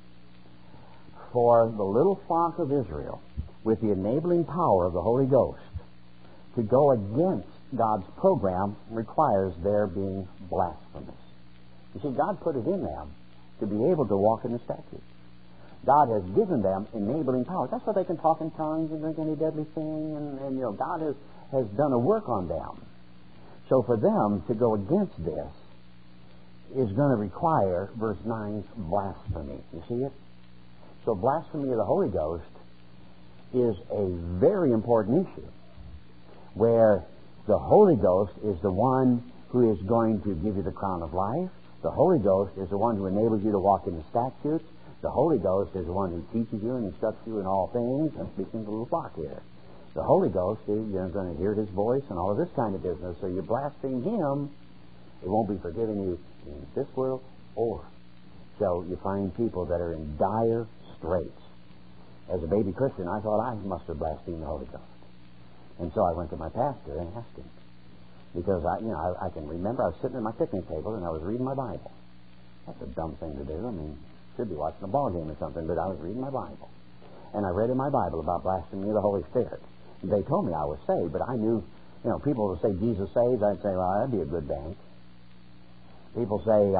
For the little flock of Israel, with the enabling power of the Holy Ghost, to go against God's program requires their being blasphemous. You see, God put it in them to be able to walk in the statutes. God has given them enabling power. That's why they can talk in tongues and drink any deadly thing, and God has done a work on them. So for them to go against this is going to require, verse 9, blasphemy. You see it? So blasphemy of the Holy Ghost is a very important issue, where the Holy Ghost is the one who is going to give you the crown of life. The Holy Ghost is the one who enables you to walk in the statutes. The Holy Ghost is the one who teaches you and instructs you in all things. I'm speaking to the little flock here. The Holy Ghost is, you're going to hear His voice and all of this kind of business. So you blaspheme Him, it won't be forgiven you in this world or. So you find people that are in dire straits. As a baby Christian, I thought I must have blasphemed the Holy Ghost. And so I went to my pastor and asked him. Because I can remember I was sitting at my picnic table and I was reading my Bible. That's a dumb thing to do. I mean, should be watching a ball game or something, but I was reading my Bible. And I read in my Bible about blasphemy of the Holy Spirit. They told me I was saved, but I knew, people will say Jesus saves. I'd say, well, that'd be a good bank. People say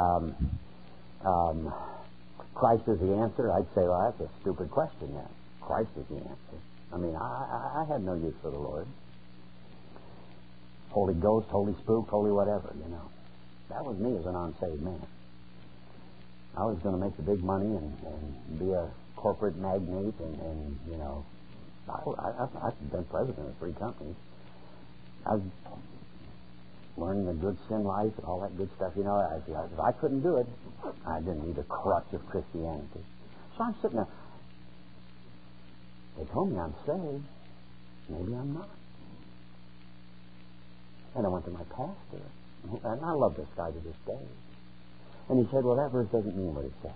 Christ is the answer. I'd say, well, that's a stupid question then. Christ is the answer. I mean, I had no use for the Lord. Holy Ghost, Holy Spook, Holy whatever, That was me as an unsaved man. I was going to make the big money and be a corporate magnate and I've been president of 3 companies. I was learning the good sin life and all that good stuff. If I couldn't do it, I didn't need a crutch of Christianity. So I'm sitting there. They told me I'm saved. Maybe I'm not. And I went to my pastor, and I love this guy to this day. And he said, well, that verse doesn't mean what it says.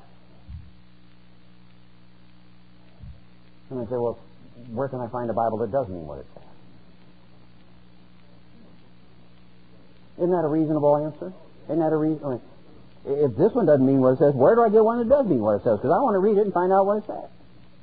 And I said, well, where can I find a Bible that does mean what it says? Isn't that a reasonable answer? Isn't that a reason? If this one doesn't mean what it says, where do I get one that does mean what it says? Because I want to read it and find out what it says.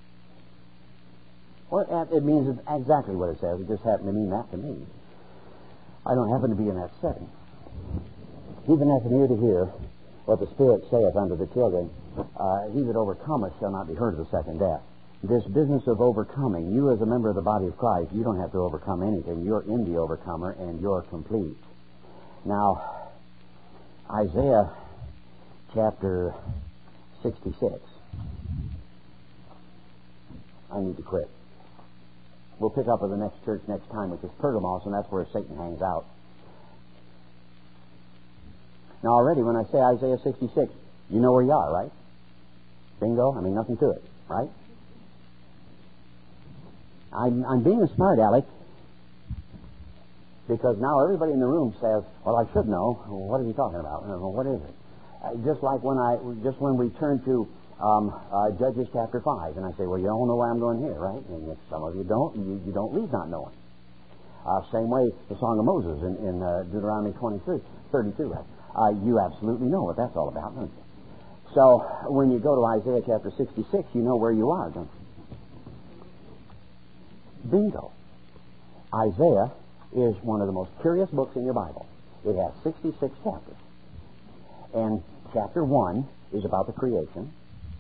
Well, it means exactly what it says. It just happened to mean that to me. I don't happen to be in that setting. Even as an ear to hear what the Spirit saith unto the children, he that overcometh shall not be hurt of the second death. This business of overcoming, you as a member of the body of Christ, you don't have to overcome anything. You're in the overcomer and you're complete. Now, Isaiah chapter 66. I need to quit. We'll pick up with the next church next time, which is Pergamos, and that's where Satan hangs out. Now, already, when I say Isaiah 66, you know where you are, right? Bingo. I mean, nothing to it, right? I'm being a smart aleck because now everybody in the room says, well, I should know. What are you talking about? What is it? Just like when we turn to Judges chapter 5, and I say, well, you don't know why I'm going here, right? And if some of you don't, you don't leave not knowing. Same way, the Song of Moses in Deuteronomy 32, right? You absolutely know what that's all about, don't you? So, when you go to Isaiah chapter 66, you know where you are, don't you? Bingo. Isaiah is one of the most curious books in your Bible. It has 66 chapters. And chapter 1 is about the creation.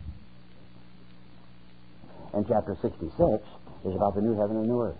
And chapter 66 is about the new heaven and new earth.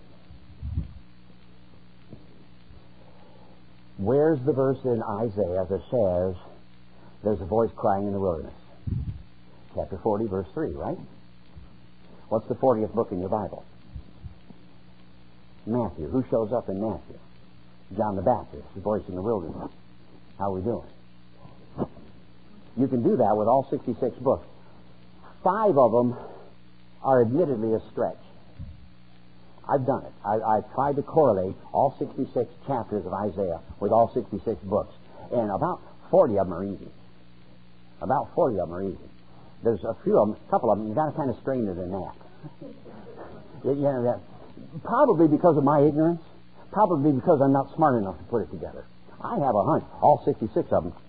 Where's the verse in Isaiah that says, there's a voice crying in the wilderness? Chapter 40, verse 3, right? What's the 40th book in your Bible? Matthew. Who shows up in Matthew? John the Baptist, the voice in the wilderness. How are we doing? You can do that with all 66 books. 5 of them are admittedly a stretch. I've done it. I've tried to correlate all 66 chapters of Isaiah with all 66 books. And about 40 of them are easy. About 40 of them are easy. There's a couple of them, you've got to kind of strain it in that. Probably because of my ignorance. Probably because I'm not smart enough to put it together. I have a hunch. All 66 of them.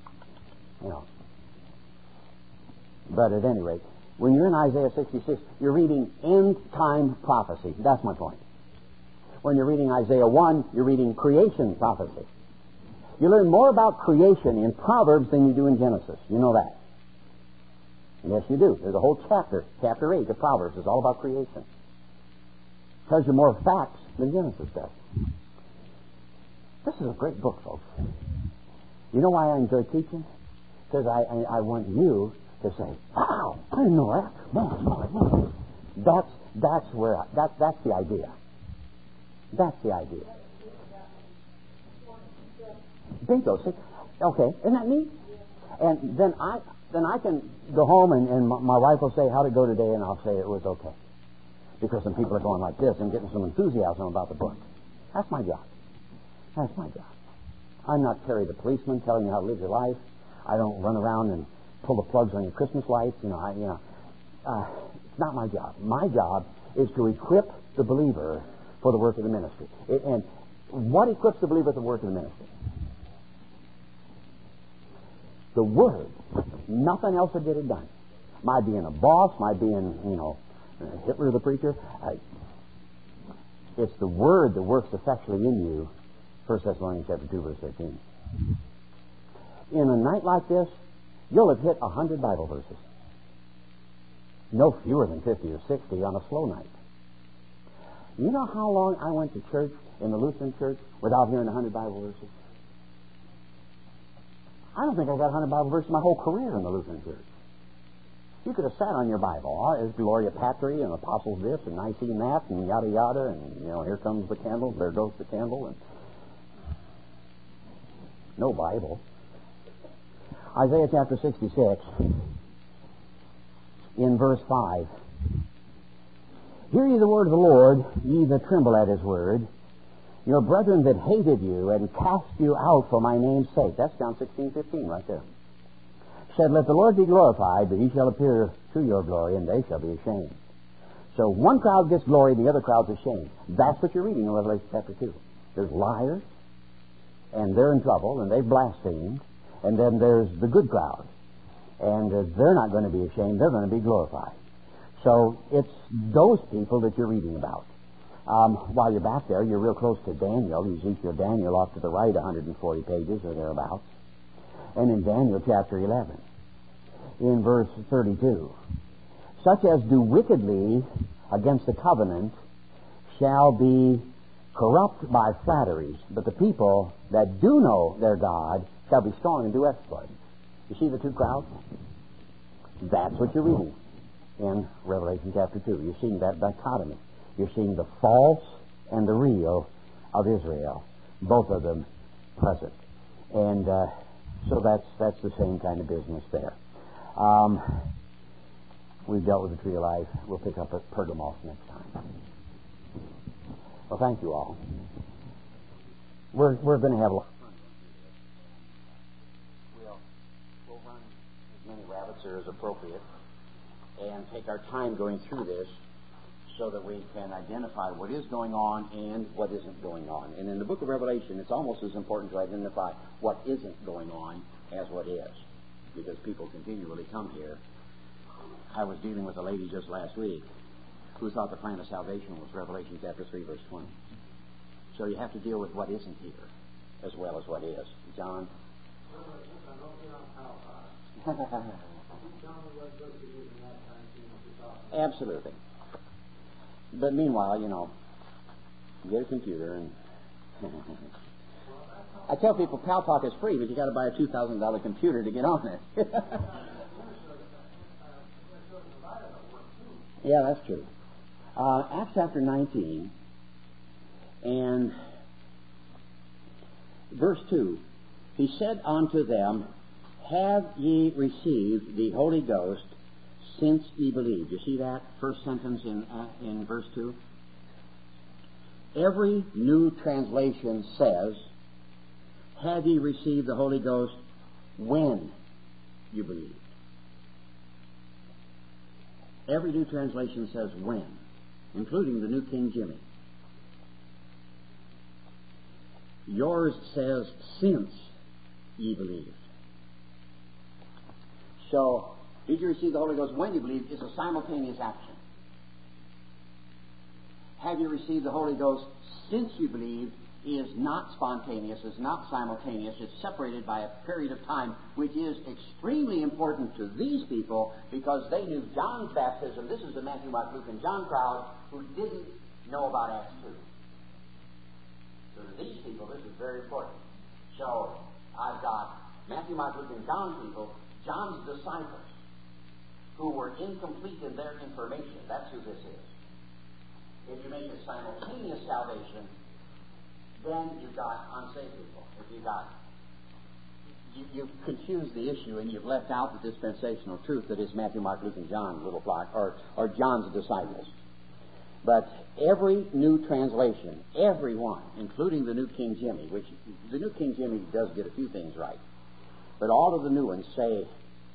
But at any rate, when you're in Isaiah 66, you're reading end-time prophecy. That's my point. When you're reading Isaiah 1, you're reading creation prophecy. You learn more about creation in Proverbs than you do in Genesis. You know that? Yes, you do. There's a whole chapter, chapter 8 of Proverbs, is all about creation. Tells you more facts than Genesis does. This is a great book, folks. You know why I enjoy teaching? Because I want you to say, "Wow, I didn't know that." That's the idea. That's the idea. Bingo. See? Okay, isn't that neat? And then I can go home and my wife will say, "How'd it go today?" And I'll say it was okay, because some people are going like this and getting some enthusiasm about the book. That's my job. That's my job. I'm not Terry the policeman telling you how to live your life. I don't run around and pull the plugs on your Christmas lights. It's not my job. My job is to equip the believer for the work of the ministry. And what equips the believer for the work of the ministry? The Word. Nothing else would get it done. My being a boss, my being, Hitler the preacher. It's the Word that works effectually in you. 1 Thessalonians chapter 2, verse 13. In a night like this, you'll have hit 100 Bible verses. No fewer than 50 or 60 on a slow night. You know how long I went to church in the Lutheran church without hearing 100 Bible verses? I don't think I got 100 Bible verses my whole career in the Lutheran church. You could have sat on your Bible. There's Gloria Patri and Apostles this and Nicene that and yada yada and, here comes the candle, there goes the candle, and no Bible. Isaiah chapter 66, in verse 5. Hear ye the word of the Lord, ye that tremble at his word. Your brethren that hated you and cast you out for my name's sake. That's John 16:15 right there. Said, let the Lord be glorified, but he shall appear to your glory, and they shall be ashamed. So one crowd gets glory, the other crowd's ashamed. That's what you're reading in Revelation chapter 2. There's liars, and they're in trouble, and they've blasphemed. And then there's the good crowd. And they're not going to be ashamed. They're going to be glorified. So it's those people that you're reading about. While you're back there, you're real close to Daniel. Ezekiel, Daniel off to the right, 140 pages or thereabouts. And in Daniel chapter 11, in verse 32, such as do wickedly against the covenant shall be corrupt by flatteries, but the people that do know their God shall be strong and do exploits. You see the two crowds? That's what you're reading in Revelation chapter 2. You're seeing that dichotomy. You're seeing the false and the real of Israel, both of them present. And so that's the same kind of business there. We've dealt with the tree of life. We'll pick up at Pergamos next time. Well, thank you all. We're going to have a lot. We'll run as many rabbits as appropriate and take our time going through this so that we can identify what is going on and what isn't going on. And in the book of Revelation, it's almost as important to identify what isn't going on as what is, because people continually come here. I was dealing with a lady just last week who thought the plan of salvation was Revelation chapter 3, verse 20. So you have to deal with what isn't here as well as what is. John? Absolutely. But meanwhile, get a computer and I tell people Paltalk is free, but you got to buy a $2,000 computer to get on it. Yeah, that's true. Acts chapter 19 and verse 2. He said unto them, have ye received the Holy Ghost since ye believed? You see that first sentence in verse 2? Every new translation says, have ye received the Holy Ghost when you believed? Every new translation says when. including the New King Jimmy. Yours says, since ye believed. So, did you receive the Holy Ghost when you believed is a simultaneous action. Have you received the Holy Ghost since you believed is not spontaneous, is not simultaneous. It's separated by a period of time, which is extremely important to these people because they knew John's baptism. This is the Matthew, Mark, Luke, and John crowd who didn't know about Acts 2. So to these people, this is very important. So I've got Matthew, Mark, Luke, and John people, John's disciples, who were incomplete in their information. That's who this is. If you make it simultaneous salvation, then you've got unsaved people. If you've confused the issue and you've left out the dispensational truth that is Matthew, Mark, Luke, and John, little flock, or John's disciples. But every new translation, every one, including the New King Jimmy, which the New King Jimmy does get a few things right, but all of the new ones say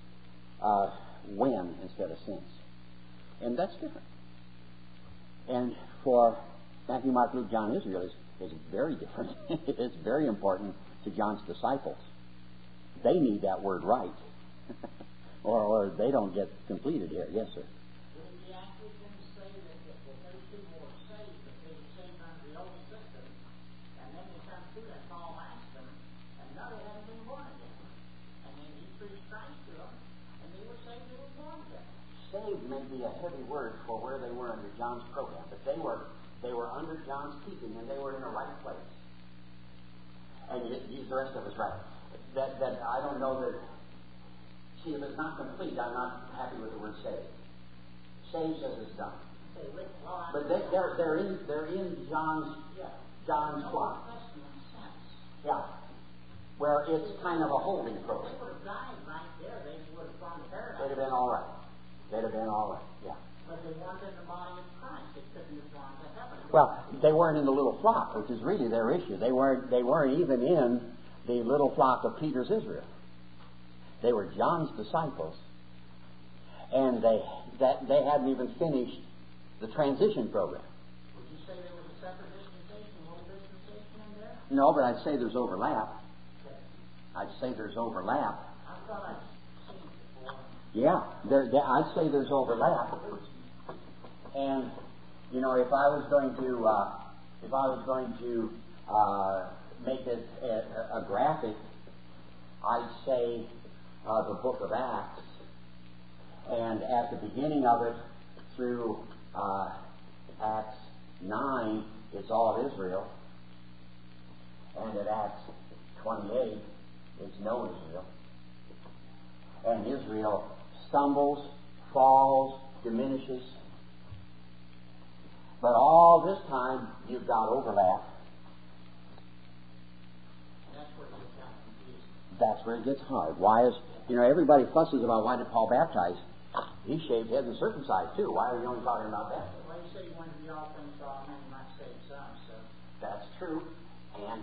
when instead of since. And that's different. And for Matthew, Mark, Luke, John, Israel is very different. It's very important to John's disciples. They need that word right, or they don't get completed here. Yes, sir. Would it be accurate then to say that those people were saved, but they were saved under the old system, and then they come through and Paul asked them, and no, they hadn't been born again. And then he preached Christ to them, and they were saved, they were born again. Saved may be a heavy word for where they were under John's program, but they were under John's keeping, and they were in the right place. And use the rest of us right. That I don't know that. See, if it's not complete, I'm not happy with the word saved. Saved says it's done. But they're in John's flock. Yeah. Where it's kind of a holding program. They would have died right there. They would have gone to paradise. They'd have been all right. They'd have been all right. Yeah. But they weren't in the body of Christ. They couldn't have gone to heaven. Well, they weren't in the little flock, which is really their issue. They weren't even in the little flock of Peter's Israel. They were John's disciples, and they hadn't even finished the transition program. Would you say there was a separate dispensation, a little dispensation in there? No, but I'd say there's overlap. Okay. I'd say there's overlap. I thought I'd seen it before. Yeah, I'd say there's overlap. And you know, if I was going to make it a graphic, I'd say the book of Acts, and at the beginning of it through Acts 9, it's all Israel, and at Acts 28, it's no Israel. And Israel stumbles, falls, diminishes. But all this time, you've got overlap. And that's where it gets kind of confusing. That's where it gets hard. Why is, everybody fusses about why did Paul baptize? He shaved heads and circumcised too. Why are we only talking about that? Well, you say you want to be all things to all men, you might save some, so. That's true. And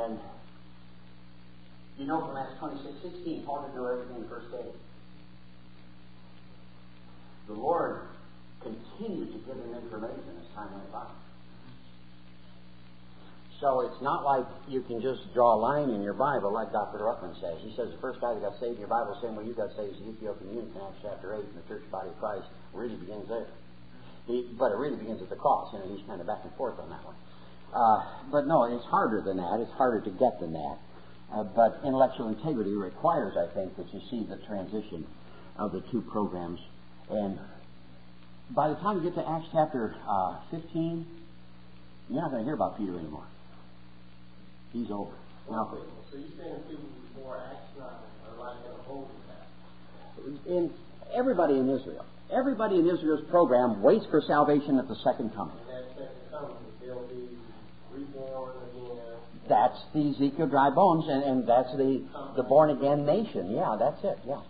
from Acts 26:16, Paul didn't know everything the first day. The Lord continued to give him information as time went by. So it's not like you can just draw a line in your Bible like Dr. Ruckman says. He says the first guy that got saved in your Bible, the same way you got saved, is the Ethiopian eunuch in Acts chapter 8, and the church body of Christ really begins there. But it really begins at the cross. He's kind of back and forth on that one. But no, it's harder than that. It's harder to get than that. But intellectual integrity requires, I think, that you see the transition of the two programs. And by the time you get to Acts chapter 15, you're not going to hear about Peter anymore. He's over. Now, so you're saying people before Acts 9 are like in a holding pattern? In everybody in Israel's program waits for salvation at the second coming. And that second coming, they'll be reborn again. That's the Ezekiel dry bones, and that's the born again nation. Yeah, that's it. Yeah.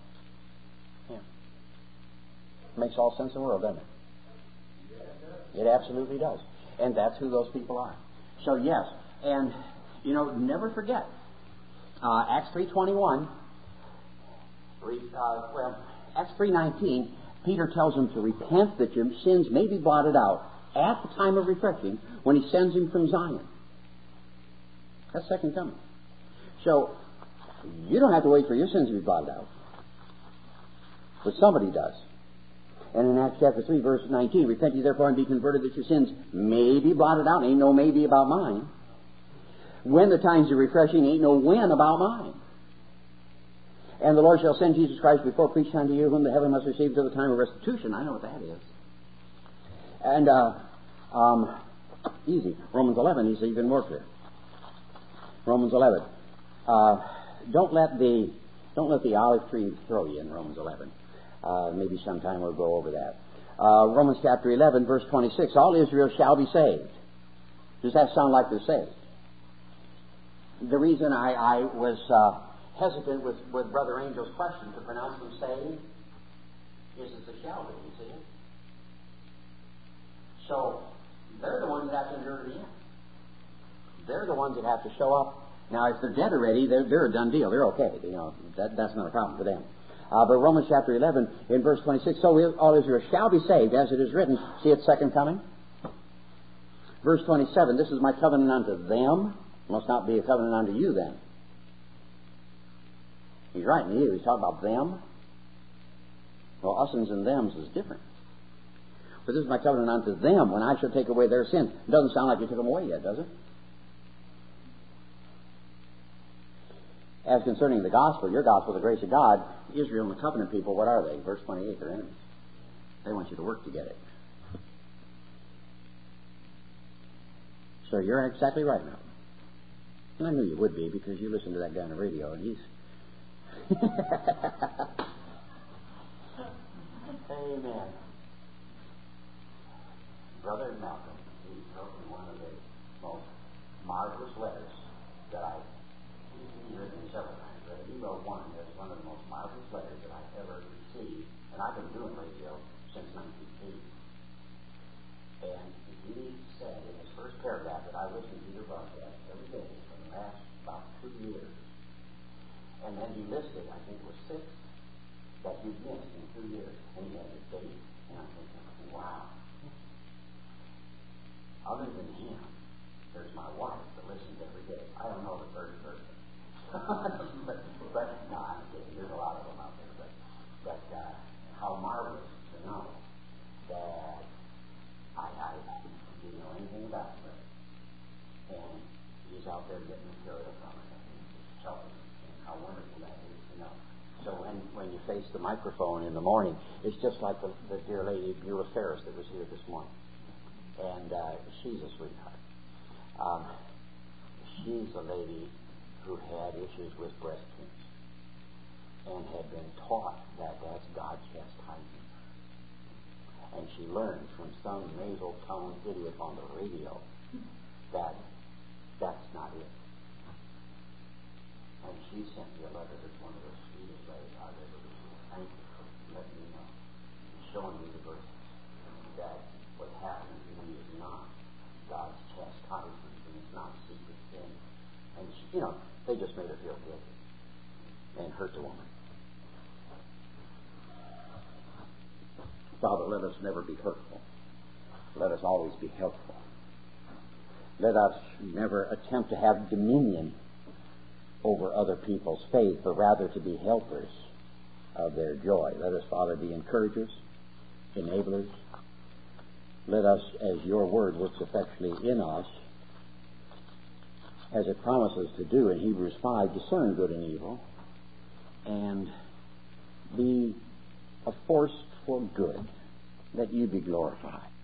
Makes all sense in the world, doesn't it? It absolutely does. And that's who those people are. So yes, and never forget Acts 3:21. Acts 3:19. Peter tells them to repent that your sins may be blotted out, at the time of refreshing when He sends him from Zion. That's second coming. So, you don't have to wait for your sins to be blotted out. But somebody does. And in Acts chapter 3, verse 19, repent ye therefore and be converted that your sins may be blotted out. Ain't no maybe about mine. When the times of refreshing, ain't no when about mine. And the Lord shall send Jesus Christ before preached unto you, whom the heaven must receive till the time of restitution. I know what that is. And, easy. Romans 11 is even more clear. Romans 11. Don't let the olive tree throw you in Romans 11. Maybe sometime we'll go over that. Romans chapter 11, verse 26. All Israel shall be saved. Does that sound like they're saved? The reason I was hesitant with Brother Angel's question to pronounce them saved is that the shall be, you see it? So, they're the ones that have to endure to the end. They're the ones that have to show up. Now, if they're dead already, they're a done deal. They're okay. You know, that's not a problem for them. But Romans chapter 11, in verse 26, so all Israel shall be saved, as it is written. See its second coming? Verse 27, this is my covenant unto them. Must not be a covenant unto you then. He's writing to you. He's talking about them. Well, us'ns and thems is different. But this is my covenant unto them when I shall take away their sin. It doesn't sound like you took them away yet, does it? As concerning the gospel, your gospel, the grace of God, Israel and the covenant people, what are they? Verse 28, they're enemies. They want you to work to get it. So you're exactly right now. And I knew you would be because you listened to that guy on the radio and he's... Amen. Brother Malcolm, he wrote me one of the most marvelous letters that I've written several times. But he wrote one that's one of the most marvelous letters that I've ever received. And I've been doing radio since 1980. And he said in his first paragraph that I listened to your broadcast every day for the last about 2 years. And then he listed, I think it was 6, that you'd missed in 2 years. And he had a date. And I'm thinking, wow. Other than him, there's my wife that listens every day. I don't know the third person. but no, I'm kidding. There's a lot of them out there. But how marvelous to know that I didn't know anything about it. And he's out there getting material from it. And he's helping. And how wonderful that is, you know. So when you face the microphone in the morning, it's just like the dear lady Beulah Ferris that was here this morning. And she's a sweetheart. She's a lady who had issues with breast cancer and had been taught that that's God's chastisement. And she learned from some nasal tone idiot on the radio that that's not it. And she sent me a letter that's one of the sweetest letters I've ever received. Thank you for letting me know and showing me the verses that what's happening to me is not God's chastisement and it's not secret sin. And she, you know, they just made her feel guilty and hurt the woman. Father, let us never be hurtful. Let us always be helpful. Let us never attempt to have dominion over other people's faith, but rather to be helpers of their joy. Let us, Father, be encouragers, enablers. Let us, as your word works effectually in us, as it promises to do in Hebrews 5, discern good and evil, and be a force for good, that you be glorified.